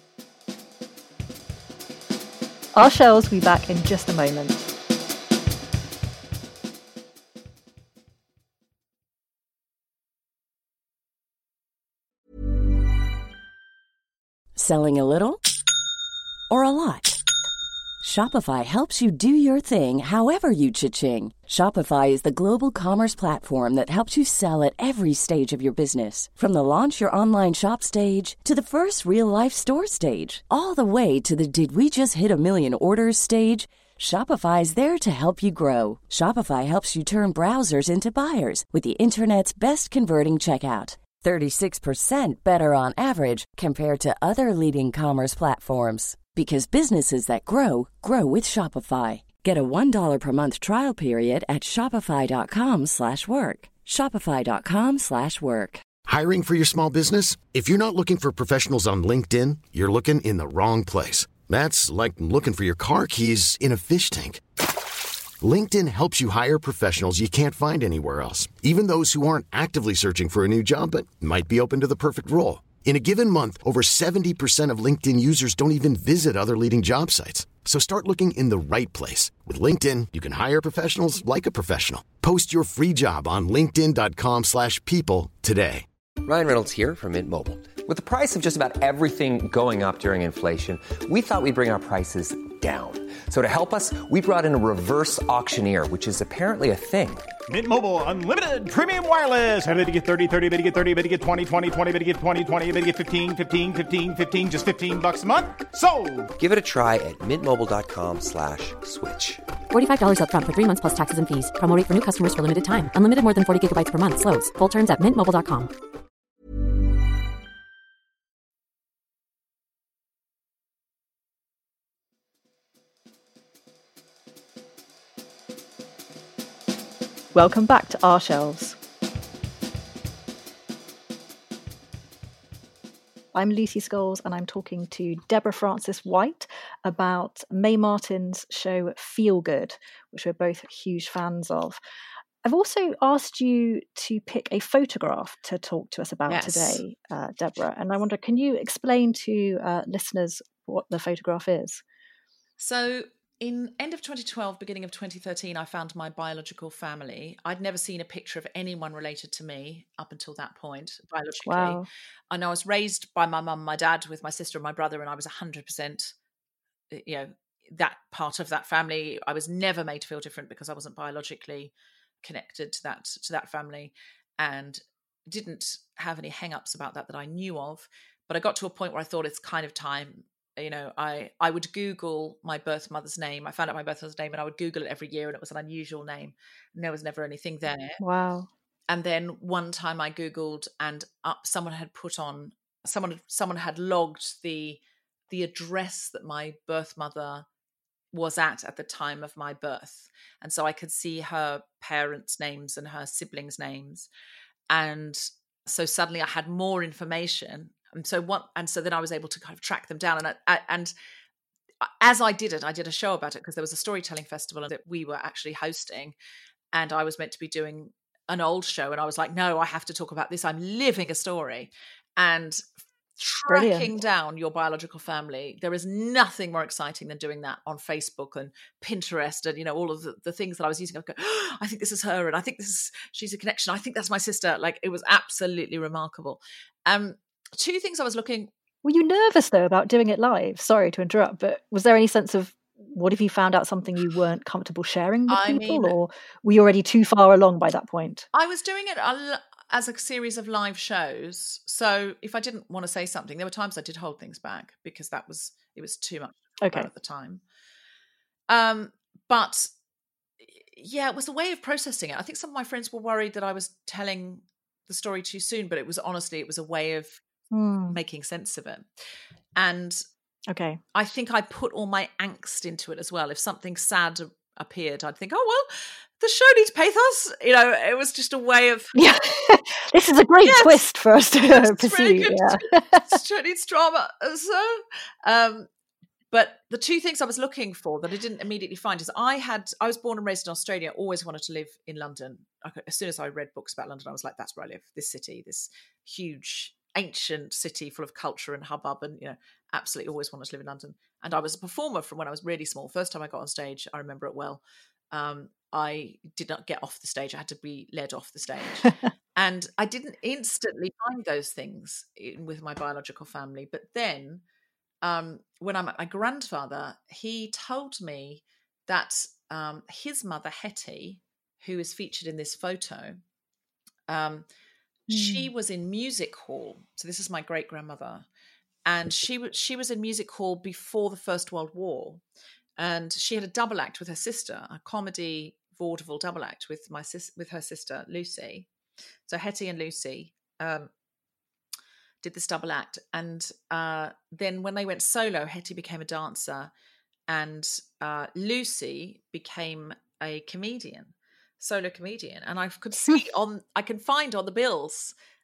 Our shells will be back in just a moment. Selling a little or a lot? Shopify helps you do your thing however you cha-ching. Shopify is the global commerce platform that helps you sell at every stage of your business. From the launch your online shop stage to the first real-life store stage, all the way to the did we just hit a million orders stage. Shopify is there to help you grow. Shopify helps you turn browsers into buyers with the internet's best converting checkout. thirty-six percent better on average compared to other leading commerce platforms. Because businesses that grow, grow with Shopify. Get a one dollar per month trial period at shopify.com slash work. Shopify.com slash work. Hiring for your small business? If you're not looking for professionals on LinkedIn, you're looking in the wrong place. That's like looking for your car keys in a fish tank. LinkedIn helps you hire professionals you can't find anywhere else, even those who aren't actively searching for a new job but might be open to the perfect role. In a given month, over seventy percent of LinkedIn users don't even visit other leading job sites. So start looking in the right place. With LinkedIn, you can hire professionals like a professional. Post your free job on linkedin.com slash people today. Ryan Reynolds here from Mint Mobile. With the price of just about everything going up during inflation, we thought we'd bring our prices down. So to help us, we brought in a reverse auctioneer, which is apparently a thing. Mint Mobile Unlimited Premium Wireless. How to get thirty, thirty, how to get thirty, how to get twenty, twenty, twenty, how to get twenty, twenty, how to get fifteen, fifteen, fifteen, fifteen, just fifteen bucks a month? Sold! Give it a try at mintmobile.com slash switch. forty-five dollars up front for three months plus taxes and fees. Promo rate for new customers for limited time. Unlimited more than forty gigabytes per month. Slows full terms at mint mobile dot com. Welcome back to Our Shelves. I'm Lucy Scholes, and I'm talking to Deborah Frances-White about Mae Martin's show Feel Good, which we're both huge fans of. I've also asked you to pick a photograph to talk to us about yes. today, uh, Deborah. And I wonder, can you explain to uh, listeners what the photograph is? So in end of twenty twelve, beginning of twenty thirteen, I found my biological family. I'd never seen a picture of anyone related to me up until that point, biologically. Wow. And I was raised by my mum, my dad, with my sister and my brother, and I was one hundred percent, you know, that part of that family. I was never made to feel different because I wasn't biologically connected to that to that family, and didn't have any hang-ups about that that I knew of. But I got to a point where I thought it's kind of time. You know, I, I would Google my birth mother's name. I found out my birth mother's name and I would Google it every year, and it was an unusual name. And there was never anything there. Wow. And then one time I Googled, and up someone had put on, someone someone had logged the the address that my birth mother was at at the time of my birth. And so I could see her parents' names and her siblings' names. And so suddenly I had more information. And so what, and so then I was able to kind of track them down. And I, I, and as I did it, I did a show about it because there was a storytelling festival that we were actually hosting, and I was meant to be doing an old show. And I was like, no, I have to talk about this. I'm living a story. And tracking Brilliant. down your biological family, there is nothing more exciting than doing that on Facebook and Pinterest and, you know, all of the, the things that I was using. I go, oh, I think this is her, and I think this is, she's a connection. I think that's my sister. Like, it was absolutely remarkable. Um, two things I was looking. Were you nervous though about doing it live? Sorry to interrupt, but was there any sense of, what if you found out something you weren't comfortable sharing with I people, mean, or were you already too far along by that point? I was doing it as a series of live shows. So if I didn't want to say something, there were times I did hold things back because that was, it was too much okay. at the time. Um, but yeah, it was a way of processing it. I think some of my friends were worried that I was telling the story too soon, but it was honestly, it was a way of mm. making sense of it. And okay, I think I put all my angst into it as well. If something sad appeared, I'd think, oh, well, the show needs pathos. You know, it was just a way of... Yeah, this is a great yes. twist for us to yes, pursue. Really good. Yeah. It needs drama. So, um, but the two things I was looking for that I didn't immediately find is I had, I was born and raised in Australia, always wanted to live in London. As soon as I read books about London, I was like, that's where I live, this city, this huge, ancient city full of culture and hubbub, and, you know, absolutely always wanted to live in London. And I was a performer from when I was really small. First time I got on stage, I remember it well. Um, I did not get off the stage. I had to be led off the stage. And I didn't instantly find those things in, with my biological family. But then um, when I met my grandfather, he told me that um, his mother, Hetty, who is featured in this photo, um, mm. she was in music hall. So this is my great-grandmother. And she, w- she was in music hall before the First World War. And she had a double act with her sister, a comedy vaudeville double act with my sis- with her sister, Lucy. So Hetty and Lucy um, did this double act. And uh, then when they went solo, Hetty became a dancer and uh, Lucy became a comedian, solo comedian. And I could see on, I can find on the bills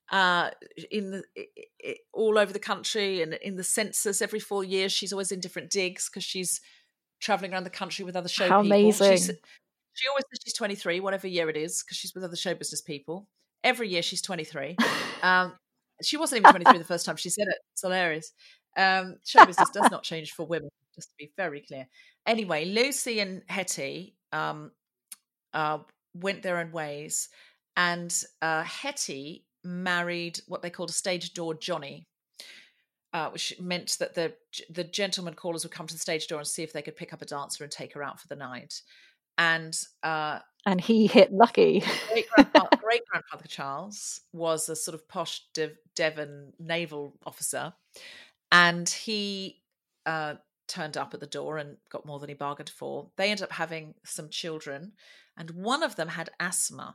uh, in the it, it, all over the country, and in the census every four years. She's always in different digs because she's traveling around the country with other show How people. amazing. She's, she always says she's twenty-three, whatever year it is, because she's with other show business people. Every year she's twenty-three. Um, she wasn't even twenty-three the first time she said it. It's hilarious. Um, show business does not change for women, just to be very clear. Anyway, Lucy and Hetty um, uh, went their own ways, and uh, Hetty married what they called a stage door Johnny, uh, which meant that the the gentleman callers would come to the stage door and see if they could pick up a dancer and take her out for the night. And uh, and he hit lucky. Great grandfather, great grandfather Charles was a sort of posh Dev- Devon naval officer, and he uh, turned up at the door and got more than he bargained for. They ended up having some children, and one of them had asthma.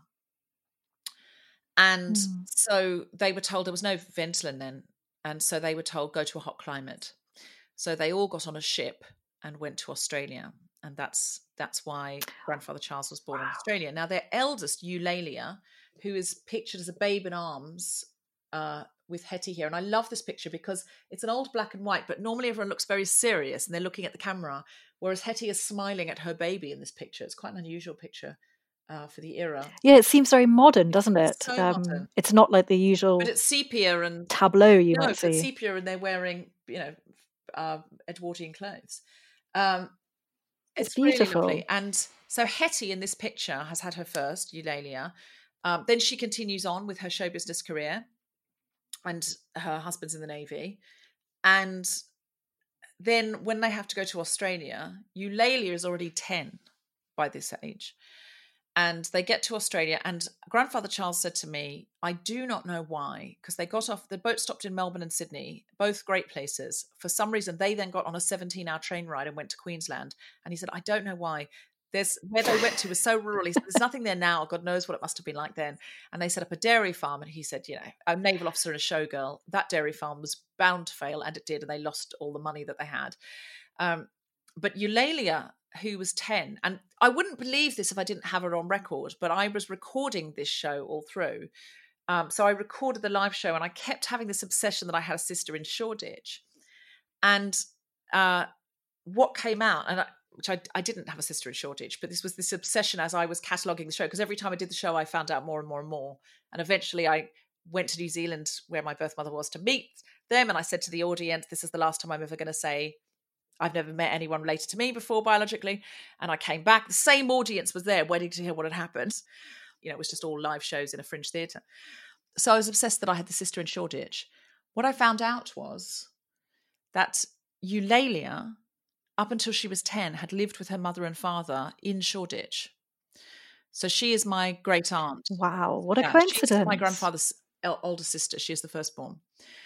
And mm. so they were told there was no Ventolin then, and so they were told go to a hot climate. So they all got on a ship and went to Australia. And that's that's why grandfather Charles was born wow. in Australia. Now, their eldest, Eulalia, who is pictured as a babe in arms uh, with Hetty here. And I love this picture because it's an old black and white, but normally everyone looks very serious and they're looking at the camera, whereas Hetty is smiling at her baby in this picture. It's quite an unusual picture uh, for the era. Yeah, it seems very modern, doesn't it? It's so um, modern. It's not like the usual but it's sepia and tableau you no, might see. It's sepia and they're wearing, you know, uh, Edwardian clothes. Um It's, it's beautiful. Really lovely. And so Hetty in this picture has had her first, Eulalia. Um, then she continues on with her show business career, and her husband's in the Navy. And then when they have to go to Australia, Eulalia is already ten by this age. And they get to Australia, and grandfather Charles said to me, I do not know why, because they got off, the boat stopped in Melbourne and Sydney, both great places. For some reason, they then got on a seventeen-hour train ride and went to Queensland. And he said, I don't know why. There's where they went to was so rural. He said, there's nothing there now. God knows what it must have been like then. And they set up a dairy farm. And he said, you know, a naval officer and a showgirl, that dairy farm was bound to fail, and it did. And they lost all the money that they had. Um, but Eulalia, who was ten, and I wouldn't believe this if I didn't have her on record, but I was recording this show all through. Um, so I recorded the live show, and I kept having this obsession that I had a sister in Shoreditch. And uh, what came out, and I, which I, I didn't have a sister in Shoreditch, but this was this obsession as I was cataloguing the show, because every time I did the show, I found out more and more and more. And eventually I went to New Zealand, where my birth mother was, to meet them. And I said to the audience, this is the last time I'm ever going to say I've never met anyone related to me before biologically. And I came back. The same audience was there waiting to hear what had happened. You know, it was just all live shows in a fringe theatre. So I was obsessed that I had the sister in Shoreditch. What I found out was that Eulalia, up until she was ten, had lived with her mother and father in Shoreditch. So she is my great aunt. Wow, what a yeah, coincidence. She's my grandfather's older sister. She is the firstborn.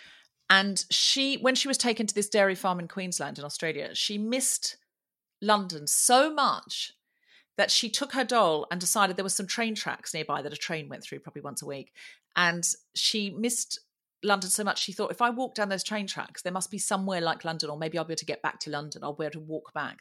And she, when she was taken to this dairy farm in Queensland in Australia, she missed London so much that she took her doll and decided there were some train tracks nearby that a train went through probably once a week. And she missed London so much, she thought, if I walk down those train tracks, there must be somewhere like London, or maybe I'll be able to get back to London. I'll be able to walk back.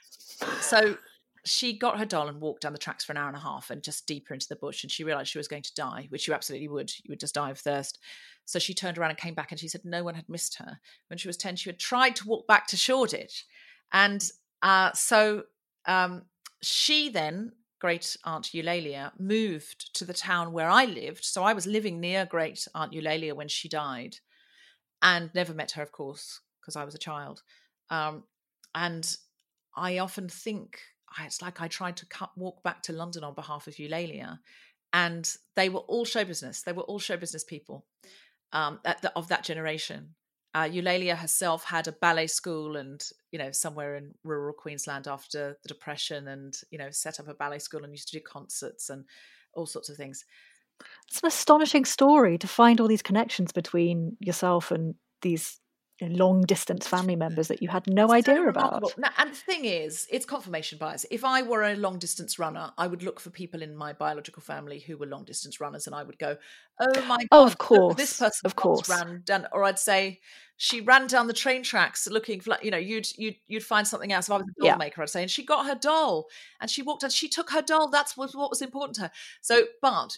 So she got her doll and walked down the tracks for an hour and a half and just deeper into the bush. And she realised she was going to die, which you absolutely would. You would just die of thirst. So she turned around and came back, and she said no one had missed her. When she was ten, she had tried to walk back to Shoreditch. And uh, so um, she then, great aunt Eulalia, moved to the town where I lived. So I was living near great aunt Eulalia when she died, and never met her, of course, because I was a child. Um, and I often think, it's like I tried to cut, walk back to London on behalf of Eulalia, and they were all show business. They were all show business people um, at the, of that generation. Uh, Eulalia herself had a ballet school, and, you know, somewhere in rural Queensland after the Depression, and, you know, set up a ballet school and used to do concerts and all sorts of things. It's an astonishing story to find all these connections between yourself and these long distance family members that you had no it's idea about. Now, and the thing is, it's confirmation bias. If I were a long distance runner, I would look for people in my biological family who were long distance runners, and I would go, oh my God, oh, of course, this person of course ran down, or I'd say she ran down the train tracks looking for, you know, you'd you'd you'd find something else. If I was a doll yeah. maker, I'd say, and she got her doll and she walked and she took her doll. That's what, what was important to her. So, but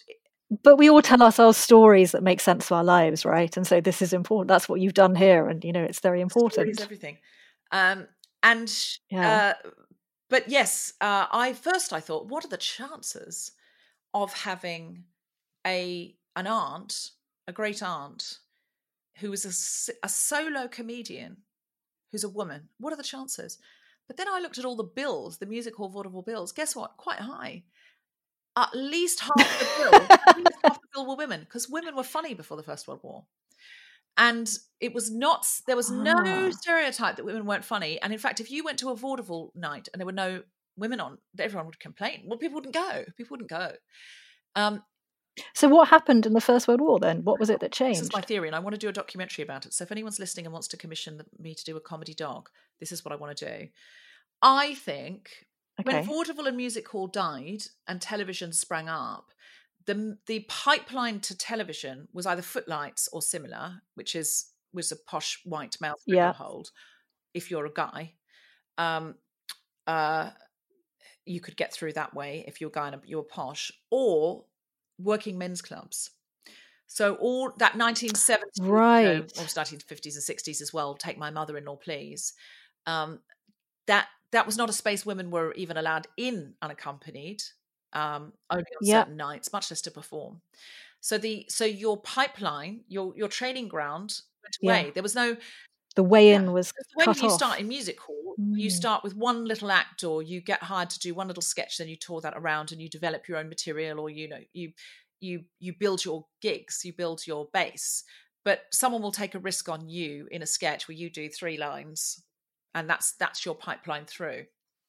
but we all tell ourselves stories that make sense to our lives, right? And so this is important. That's what you've done here, and you know it's very important. Stories, everything. Um, and Yeah. uh, but yes, uh, I first I thought, what are the chances of having a an aunt, a great aunt, who is a, s- a solo comedian, who's a woman? What are the chances? But then I looked at all the bills, the music hall vaudeville bills. Guess what? Quite high. At least half the bill, at least half the bill were women, because women were funny before the First World War. And it was not, there was no Ah. stereotype that women weren't funny. And in fact, if you went to a vaudeville night and there were no women on, everyone would complain. Well, people wouldn't go. People wouldn't go. Um, So what happened in the First World War then? What was it that changed? This is my theory, and I want to do a documentary about it. So if anyone's listening and wants to commission me to do a comedy dog, this is what I want to do. I think Okay. when vaudeville and music hall died and television sprang up, the the pipeline to television was either Footlights or similar, which is was a posh white male Yeah. stranglehold. If you're a guy, um, uh, you could get through that way if you're a guy and you're posh, or working men's clubs. So all that nineteen seventies, Right. you know, or nineteen fifties and sixties as well. Take My Mother-in-Law, Please. Um, that that was not a space women were even allowed in unaccompanied, um, only on Yep. certain nights, much less to perform. So the so your pipeline, your your training ground went away. Yeah. There was no The way yeah, in was because the way cut you off. start in music hall, you Mm. start with one little act, or you get hired to do one little sketch, then you tour that around and you develop your own material, or you know, you you you build your gigs, you build your base. But someone will take a risk on you in a sketch where you do three lines, and that's that's your pipeline through.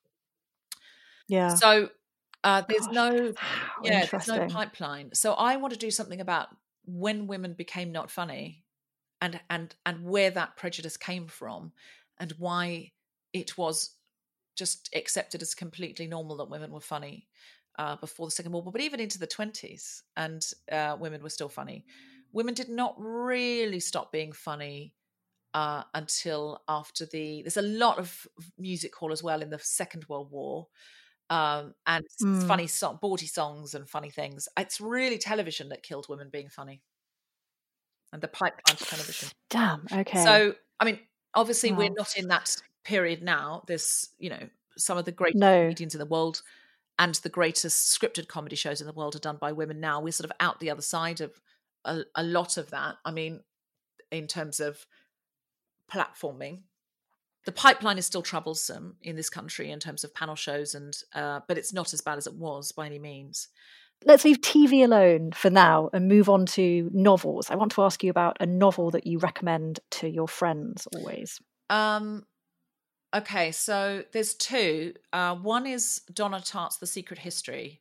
Yeah. So uh, there's Gosh. no How yeah, there's no interesting. pipeline. So I want to do something about when women became not funny, and and and where that prejudice came from, and why it was just accepted as completely normal that women were funny uh, before the Second World War, but even into the twenties, and uh, women were still funny. Women did not really stop being funny uh, until after the. There's a lot of music hall as well in the Second World War, um, and Mm. funny song, bawdy songs and funny things. It's really television that killed women being funny, and the pipeline to television. Damn. Okay. So, I mean, obviously, we're Wow. not in that period now. There's, you know, some of the greatest No. comedians in the world and the greatest scripted comedy shows in the world are done by women now. We're sort of out the other side of a, a lot of that. I mean, in terms of platforming, the pipeline is still troublesome in this country in terms of panel shows, and uh, but it's not as bad as it was by any means. Let's leave T V alone for now and move on to novels. I want to ask you about a novel that you recommend to your friends always. Um, okay, so there's two. Uh, one is Donna Tartt's The Secret History.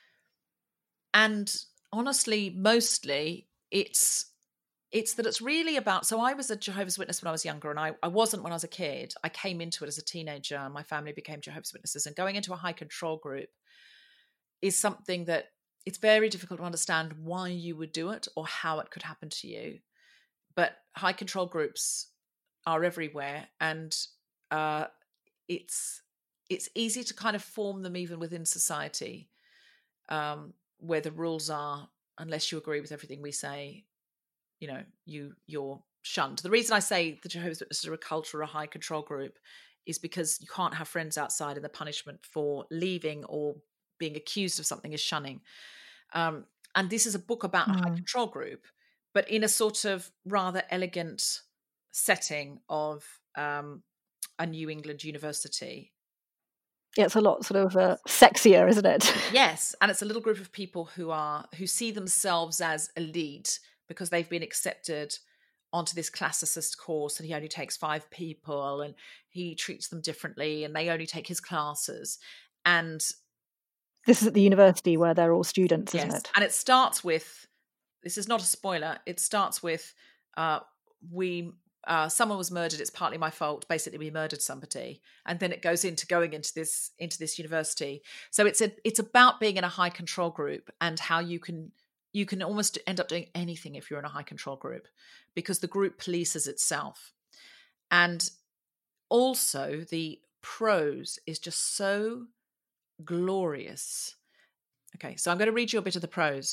And honestly, mostly it's it's that it's really about, so I was a Jehovah's Witness when I was younger, and I, I wasn't when I was a kid. I came into it as a teenager, and my family became Jehovah's Witnesses, and going into a high control group is something that it's very difficult to understand why you would do it or how it could happen to you. But high control groups are everywhere, and uh, it's it's easy to kind of form them even within society, um, where the rules are, unless you agree with everything we say, you know, you you're shunned. The reason I say the Jehovah's Witnesses are a cult or a high control group is because you can't have friends outside, and the punishment for leaving or being accused of something is shunning. Um, and this is a book about a high Mm. control group, but in a sort of rather elegant setting of um, a New England university. Yeah, it's a lot sort of uh, sexier, isn't it? Yes, and it's a little group of people who are who see themselves as elite because they've been accepted onto this classicist course, and he only takes five people, and he treats them differently, and they only take his classes. And This is at the university where they're all students, isn't yes, it? and it starts with, this is not a spoiler, it starts with uh, we uh, someone was murdered, it's partly my fault, basically we murdered somebody, and then it goes into going into this into this university. So it's a it's about being in a high control group, and how you can you can almost end up doing anything if you're in a high control group, because the group polices itself. And also the prose is just so glorious. Okay, so I'm going to read you a bit of the prose.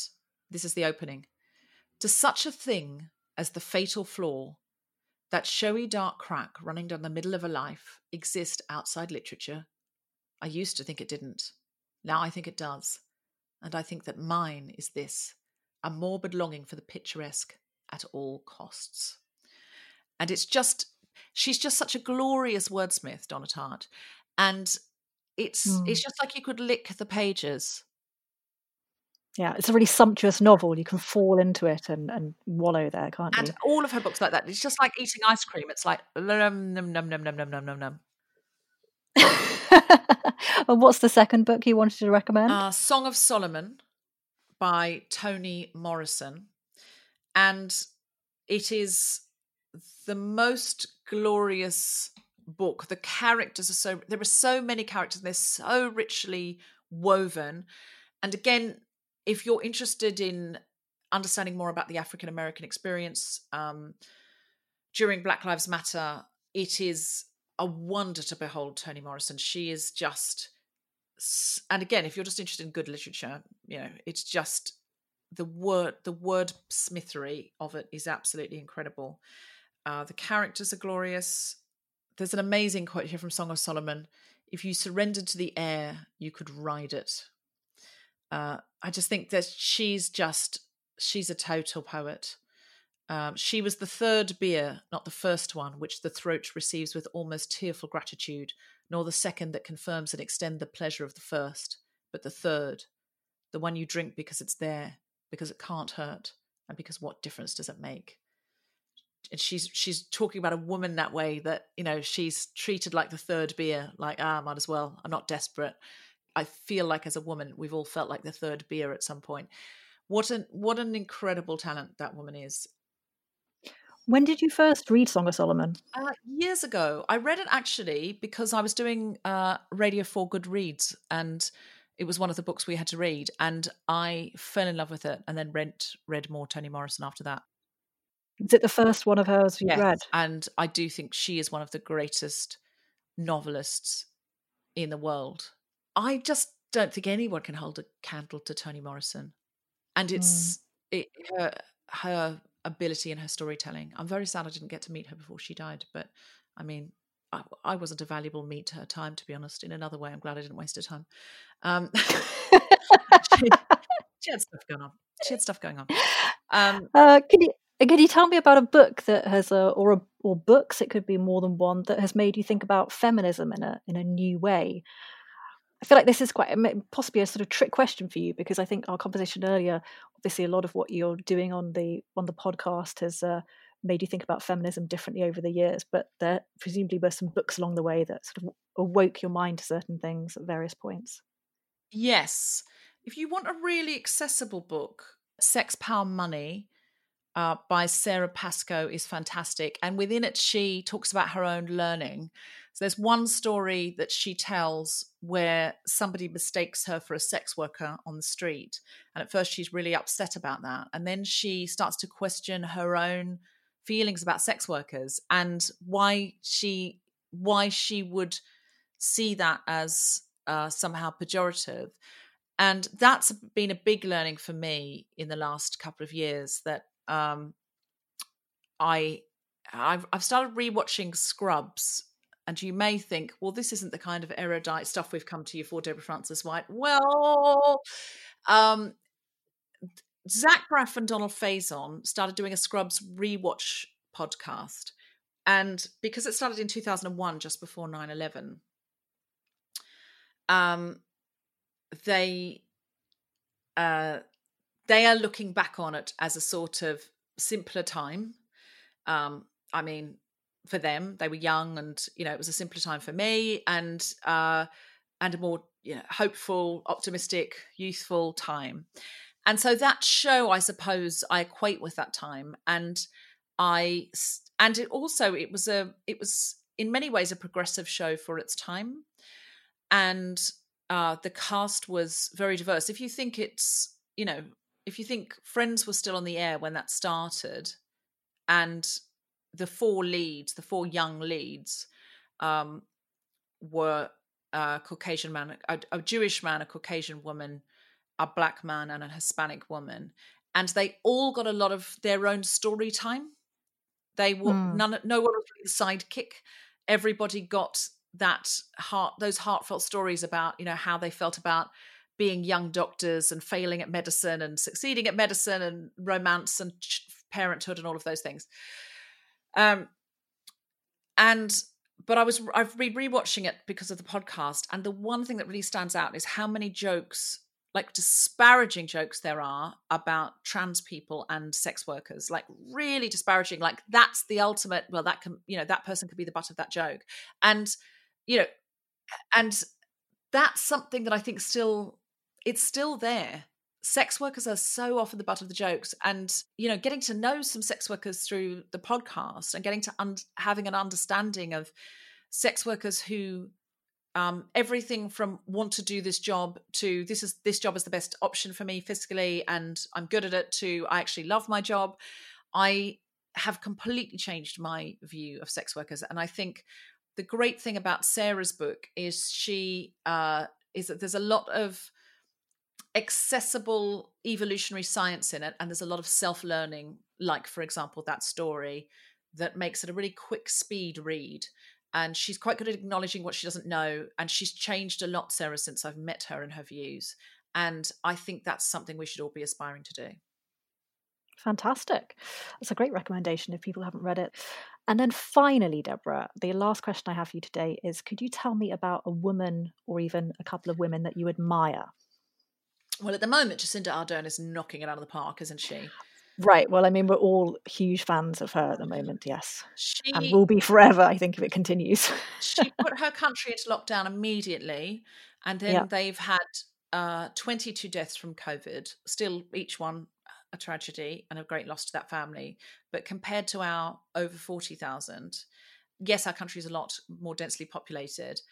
This is the opening. Does such a thing as the fatal flaw, that showy dark crack running down the middle of a life, exist outside literature? I used to think it didn't. Now I think it does. And I think that mine is this, a morbid longing for the picturesque at all costs. And it's just, she's just such a glorious wordsmith, Donna Tartt. And it's mm. it's just like you could lick the pages. Yeah, it's a really sumptuous novel. You can fall into it and, and wallow there, can't you? And all of her books like that. It's just like eating ice cream. It's like num num num num num num num num num. And what's the second book you wanted to recommend? Uh, Song of Solomon by Toni Morrison. And it is the most glorious book. The characters are so, there are so many characters and they're so richly woven. And again, if you're interested in understanding more about the African American experience um, during Black Lives Matter, it is a wonder to behold Toni Morrison. She is just, and again, if you're just interested in good literature, you know, it's just the word, the word smithery of it is absolutely incredible. Uh, the characters are glorious. There's an amazing quote here from Song of Solomon. If you surrendered to the air, you could ride it. Uh, I just think that she's just, she's a total poet. Um, she was the third beer, not the first one, which the throat receives with almost tearful gratitude, nor the second that confirms and extend the pleasure of the first, but the third, the one you drink because it's there, because it can't hurt, and because what difference does it make? And she's she's talking about a woman that way, that, you know, she's treated like the third beer, like, ah, I might as well, I'm not desperate. I feel like as a woman, we've all felt like the third beer at some point. What an what an incredible talent that woman is. When did you first read Song of Solomon? Uh, years ago. I read it actually because I was doing uh, Radio four Good Reads, and it was one of the books we had to read, and I fell in love with it and then read, read more Toni Morrison after that. Is it the first one of hers you've yes, read? And I do think she is one of the greatest novelists in the world. I just don't think anyone can hold a candle to Toni Morrison. And it's mm. it, her her ability and her storytelling. I'm very sad I didn't get to meet her before she died, but I mean, I, I wasn't a valuable meet to her time, to be honest. In another way, I'm glad I didn't waste her time. Um, she, she had stuff going on. She had stuff going on. Um, uh, can you can you tell me about a book that has a or a, or books? It could be more than one, that has made you think about feminism in a in a new way. I feel like this is quite possibly a sort of trick question for you, because I think our conversation earlier, obviously a lot of what you're doing on the on the podcast has uh, made you think about feminism differently over the years, but there presumably were some books along the way that sort of awoke your mind to certain things at various points. Yes. If you want a really accessible book, Sex, Power, Money uh, by Sarah Pascoe is fantastic. And within it, she talks about her own learning. So there's one story that she tells where somebody mistakes her for a sex worker on the street. And at first she's really upset about that. And then she starts to question her own feelings about sex workers and why she why she would see that as uh, somehow pejorative. And that's been a big learning for me in the last couple of years, that um, I, I've, I've started rewatching Scrubs. And you may think, well, this isn't the kind of erudite stuff we've come to you for, Deborah Frances-White. Well, um, Zach Braff and Donald Faison started doing a Scrubs rewatch podcast. And because it started in two thousand one, just before nine eleven, um, they uh, they are looking back on it as a sort of simpler time. Um, I mean, for them, they were young, and you know, it was a simpler time for me, and uh, and a more, you know, hopeful, optimistic, youthful time. And so that show, I suppose, I equate with that time, and I and it also it was a it was in many ways a progressive show for its time, and uh, the cast was very diverse. If you think it's, you know, if you think Friends was still on the air when that started, and the four leads, the four young leads, um, were a Caucasian man, a, a Jewish man, a Caucasian woman, a black man, and a Hispanic woman. and they all got a lot of their own story time. They were Mm. none, no one was really the sidekick. Everybody got that heart, those heartfelt stories about, you know, how they felt about being young doctors and failing at medicine and succeeding at medicine and romance and ch- parenthood and all of those things. Um, and but I was I've been rewatching it because of the podcast, and the one thing that really stands out is how many jokes, like disparaging jokes, there are about trans people and sex workers. Like really disparaging. Like that's the ultimate. Well, that can, you know, that person could be the butt of that joke, and you know, and that's something that I think still it's still there. Sex workers are so often the butt of the jokes, and you know, getting to know some sex workers through the podcast and getting to un- having an understanding of sex workers who um, everything from want to do this job to this is this job is the best option for me fiscally and I'm good at it to I actually love my job. I have completely changed my view of sex workers, and I think the great thing about Sarah's book is she uh, is that there's a lot of accessible evolutionary science in it, and there's a lot of self-learning, like for example that story, that makes it a really quick speed read. And she's quite good at acknowledging what she doesn't know, and she's changed a lot, Sarah, since I've met her and her views, and I think that's something we should all be aspiring to do. Fantastic. That's a great recommendation if people haven't read it. And then finally, Deborah, the last question I have for you today is, could you tell me about a woman or even a couple of women that you admire? Well, at the moment, Jacinda Ardern is knocking it out of the park, isn't she? Right. Well, I mean, we're all huge fans of her at the moment, yes. She and will be forever, I think, if it continues. She put her country into lockdown immediately, and then Yeah. they've had uh, twenty-two deaths from COVID, still each one a tragedy and a great loss to that family. But compared to our over forty thousand, yes, our country is a lot more densely populated,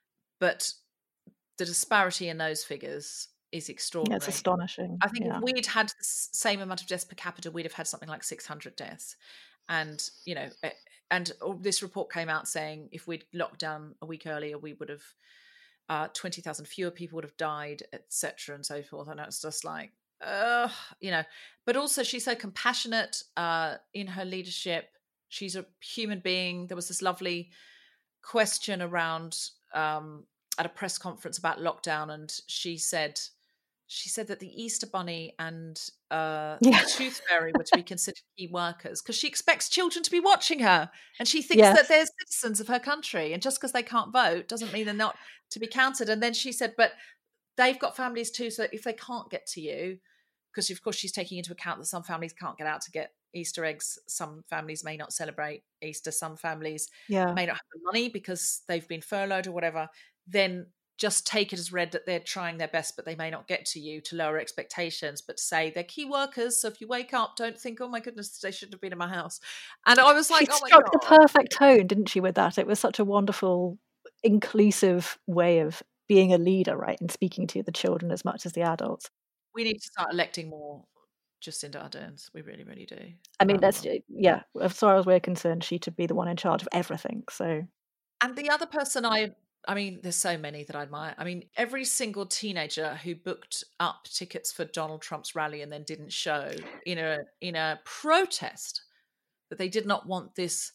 but the disparity in those figures is Yeah, extraordinary. it's astonishing. I think yeah. if we'd had the s- same amount of deaths per capita, we'd have had something like six hundred deaths. And, you know, eh, and this report came out saying if we'd locked down a week earlier, we would have, uh, twenty thousand fewer people would have died, et cetera, and so forth. And it's just like, uh, you know, but also she's so compassionate uh, in her leadership. She's a human being. There was this lovely question around um, at a press conference about lockdown, and she said, she said that the Easter Bunny and uh, Yeah. the Tooth Fairy were to be considered key workers because she expects children to be watching her, and she thinks Yes. that they're citizens of her country, and just because they can't vote doesn't mean they're not to be counted. And then she said, but they've got families too, so if they can't get to you, because of course she's taking into account that some families can't get out to get Easter eggs, some families may not celebrate Easter, some families Yeah. may not have the money because they've been furloughed or whatever, then just take it as read that they're trying their best, but they may not get to you, to lower expectations, but to say they're key workers. So if you wake up, don't think, oh my goodness, they shouldn't have been in my house. And I was like, she oh my struck God. the perfect tone, didn't she, with that? It was such a wonderful, inclusive way of being a leader, right? And speaking to the children as much as the adults. We need to start electing more Jacinda Ardern. We really, really do. I mean, Um, that's, yeah, as far as we're concerned, she should be the one in charge of everything. So, And the other person I, I mean, there's so many that I admire. I mean, every single teenager who booked up tickets for Donald Trump's rally and then didn't show in a in a protest that they did not want this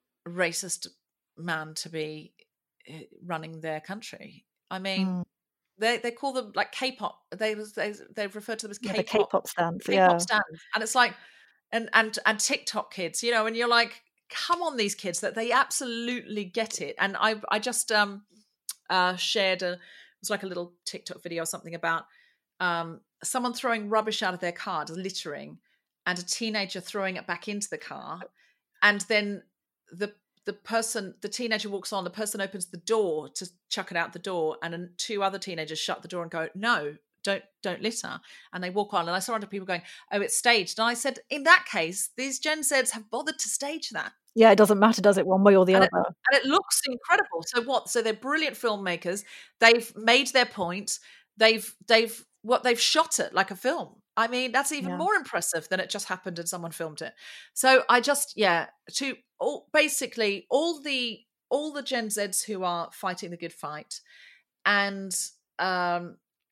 racist man to be eh, running their country. I mean, Mm. they they call them like K-pop. They they they refer to them as yeah, the K-pop K-pop stands. K-pop Yeah. stands, and it's like, and and and TikTok kids, you know, and you're like, come on, these kids, that they absolutely get it. And I I just um uh shared a, it was like a little TikTok video or something about um someone throwing rubbish out of their car, littering, and a teenager throwing it back into the car, and then the the person, the teenager walks on, the person opens the door to chuck it out the door, and then two other teenagers shut the door and go, no, don't don't litter, and they walk on. And I saw other people going, oh, it's staged. And I said, in that case, these Gen Zs have bothered to stage that. Yeah, it doesn't matter, does it, one way or the And other? it, and it looks incredible. So what? So they're brilliant filmmakers. They've made their point. They've they've what they've shot it like a film. I mean, that's even Yeah. more impressive than it just happened and someone filmed it. So I just, yeah, to all, basically all the all the Gen Zs who are fighting the good fight, and um,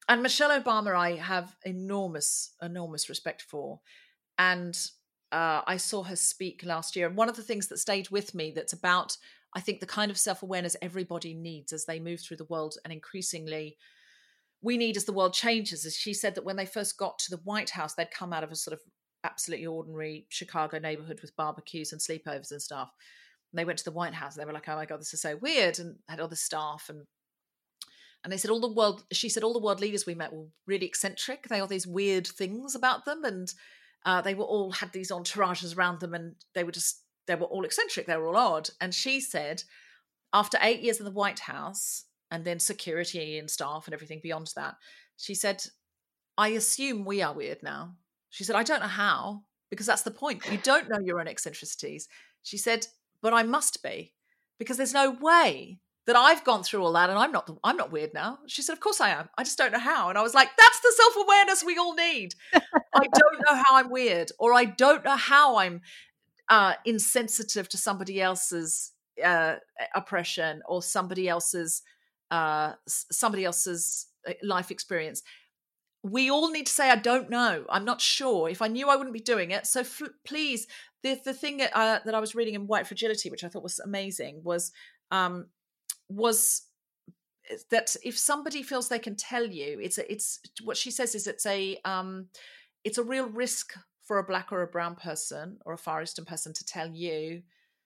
and Michelle Obama, I have enormous, enormous respect for. And uh, I saw her speak last year. And one of the things that stayed with me that's about, I think, the kind of self-awareness everybody needs as they move through the world, and increasingly we need as the world changes, is she said that when they first got to the White House, they'd come out of a sort of absolutely ordinary Chicago neighborhood with barbecues and sleepovers and stuff. And they went to the White House and they were like, oh my God, this is so weird, and had all the staff. And And they said all the world, she said all the world leaders we met were really eccentric. They had these weird things about them, and uh, they were all had these entourages around them, and they were just, they were all eccentric. They were all odd. And she said, after eight years in the White House, and then security and staff and everything beyond that, she said, I assume we are weird now. She said, I don't know how, because that's the point. You don't know your own eccentricities. She said, but I must be, because there's no way that I've gone through all that and I'm not, I'm not weird now. She said, of course I am. I just don't know how. And I was like, that's the self-awareness we all need. I don't know how I'm weird, or I don't know how I'm uh, insensitive to somebody else's uh, oppression, or somebody else's, uh, somebody else's life experience. We all need to say, I don't know. I'm not sure. If I knew, I wouldn't be doing it. So f- please, the, the thing that, uh, that I was reading in White Fragility, which I thought was amazing, was, um, was that if somebody feels they can tell you, it's a, it's what she says is it's a um it's a real risk for a Black or a brown person or a Far Eastern person to tell you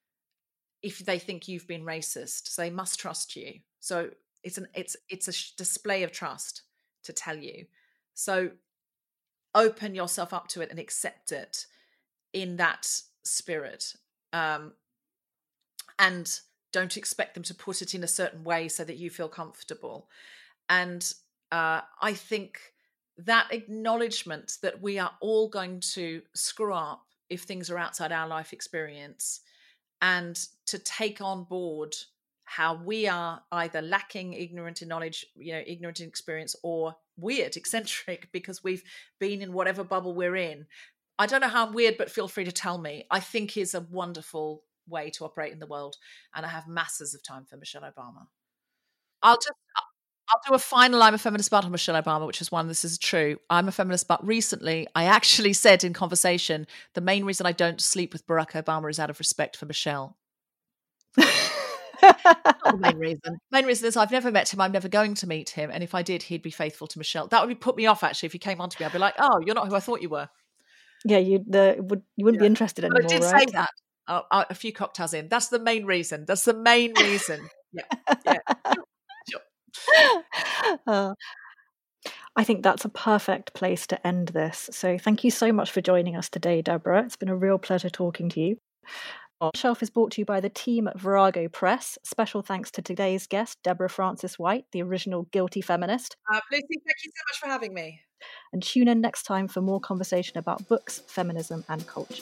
if they think you've been racist. So they must trust you. So it's an it's it's a sh- display of trust to tell you. So open yourself up to it and accept it in that spirit, um, and don't expect them to put it in a certain way so that you feel comfortable. And uh, I think that acknowledgement that we are all going to screw up if things are outside our life experience, and to take on board how we are either lacking, ignorant in knowledge, you know, ignorant in experience, or weird, eccentric, because we've been in whatever bubble we're in. I don't know how I'm weird, but feel free to tell me, I think is a wonderful way to operate in the world. And I have masses of time for Michelle Obama. I'll just I'll do a final I'm a feminist but on Michelle Obama, which is one, this is true. I'm a feminist but recently I actually said in conversation, the main reason I don't sleep with Barack Obama is out of respect for Michelle. Not the main reason. The main reason is I've never met him, I'm never going to meet him, and if I did, he'd be faithful to Michelle. That would be put me off, actually. If he came on to me, I'd be like, oh, you're not who I thought you were. Yeah, you the would you wouldn't yeah. be interested anymore. But I did right? say that. Oh, oh, a few cocktails in. That's the main reason. That's the main reason. Yeah, yeah. Sure. Sure. Uh, I think that's a perfect place to end this. So thank you so much for joining us today, Deborah. It's been a real pleasure talking to you. Our Shelf is brought to you by the team at Virago Press. Special thanks to today's guest, Deborah Frances-White, the original Guilty Feminist. Uh, Lucy, thank you so much for having me. And tune in next time for more conversation about books, feminism, and culture.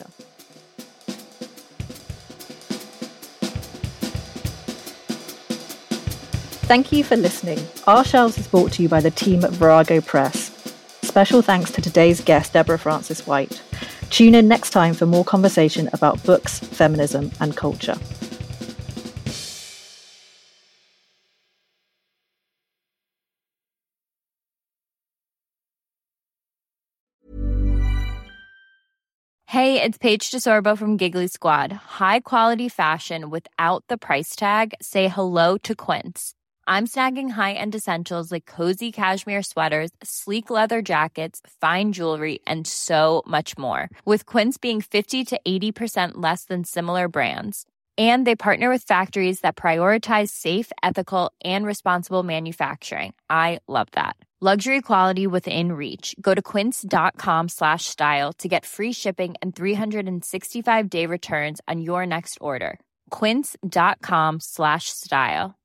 Thank you for listening. Our Shelves is brought to you by the team at Virago Press. Special thanks to today's guest, Deborah Frances-White. Tune in next time for more conversation about books, feminism, and culture. Hey, it's Paige DeSorbo from Giggly Squad. High quality fashion without the price tag. Say hello to Quince. I'm snagging high-end essentials like cozy cashmere sweaters, sleek leather jackets, fine jewelry, and so much more. With Quince being fifty to eighty percent less than similar brands. And they partner with factories that prioritize safe, ethical, and responsible manufacturing. I love that. Luxury quality within reach. Go to quince.com slash style to get free shipping and three sixty-five day returns on your next order. Quince.com slash style.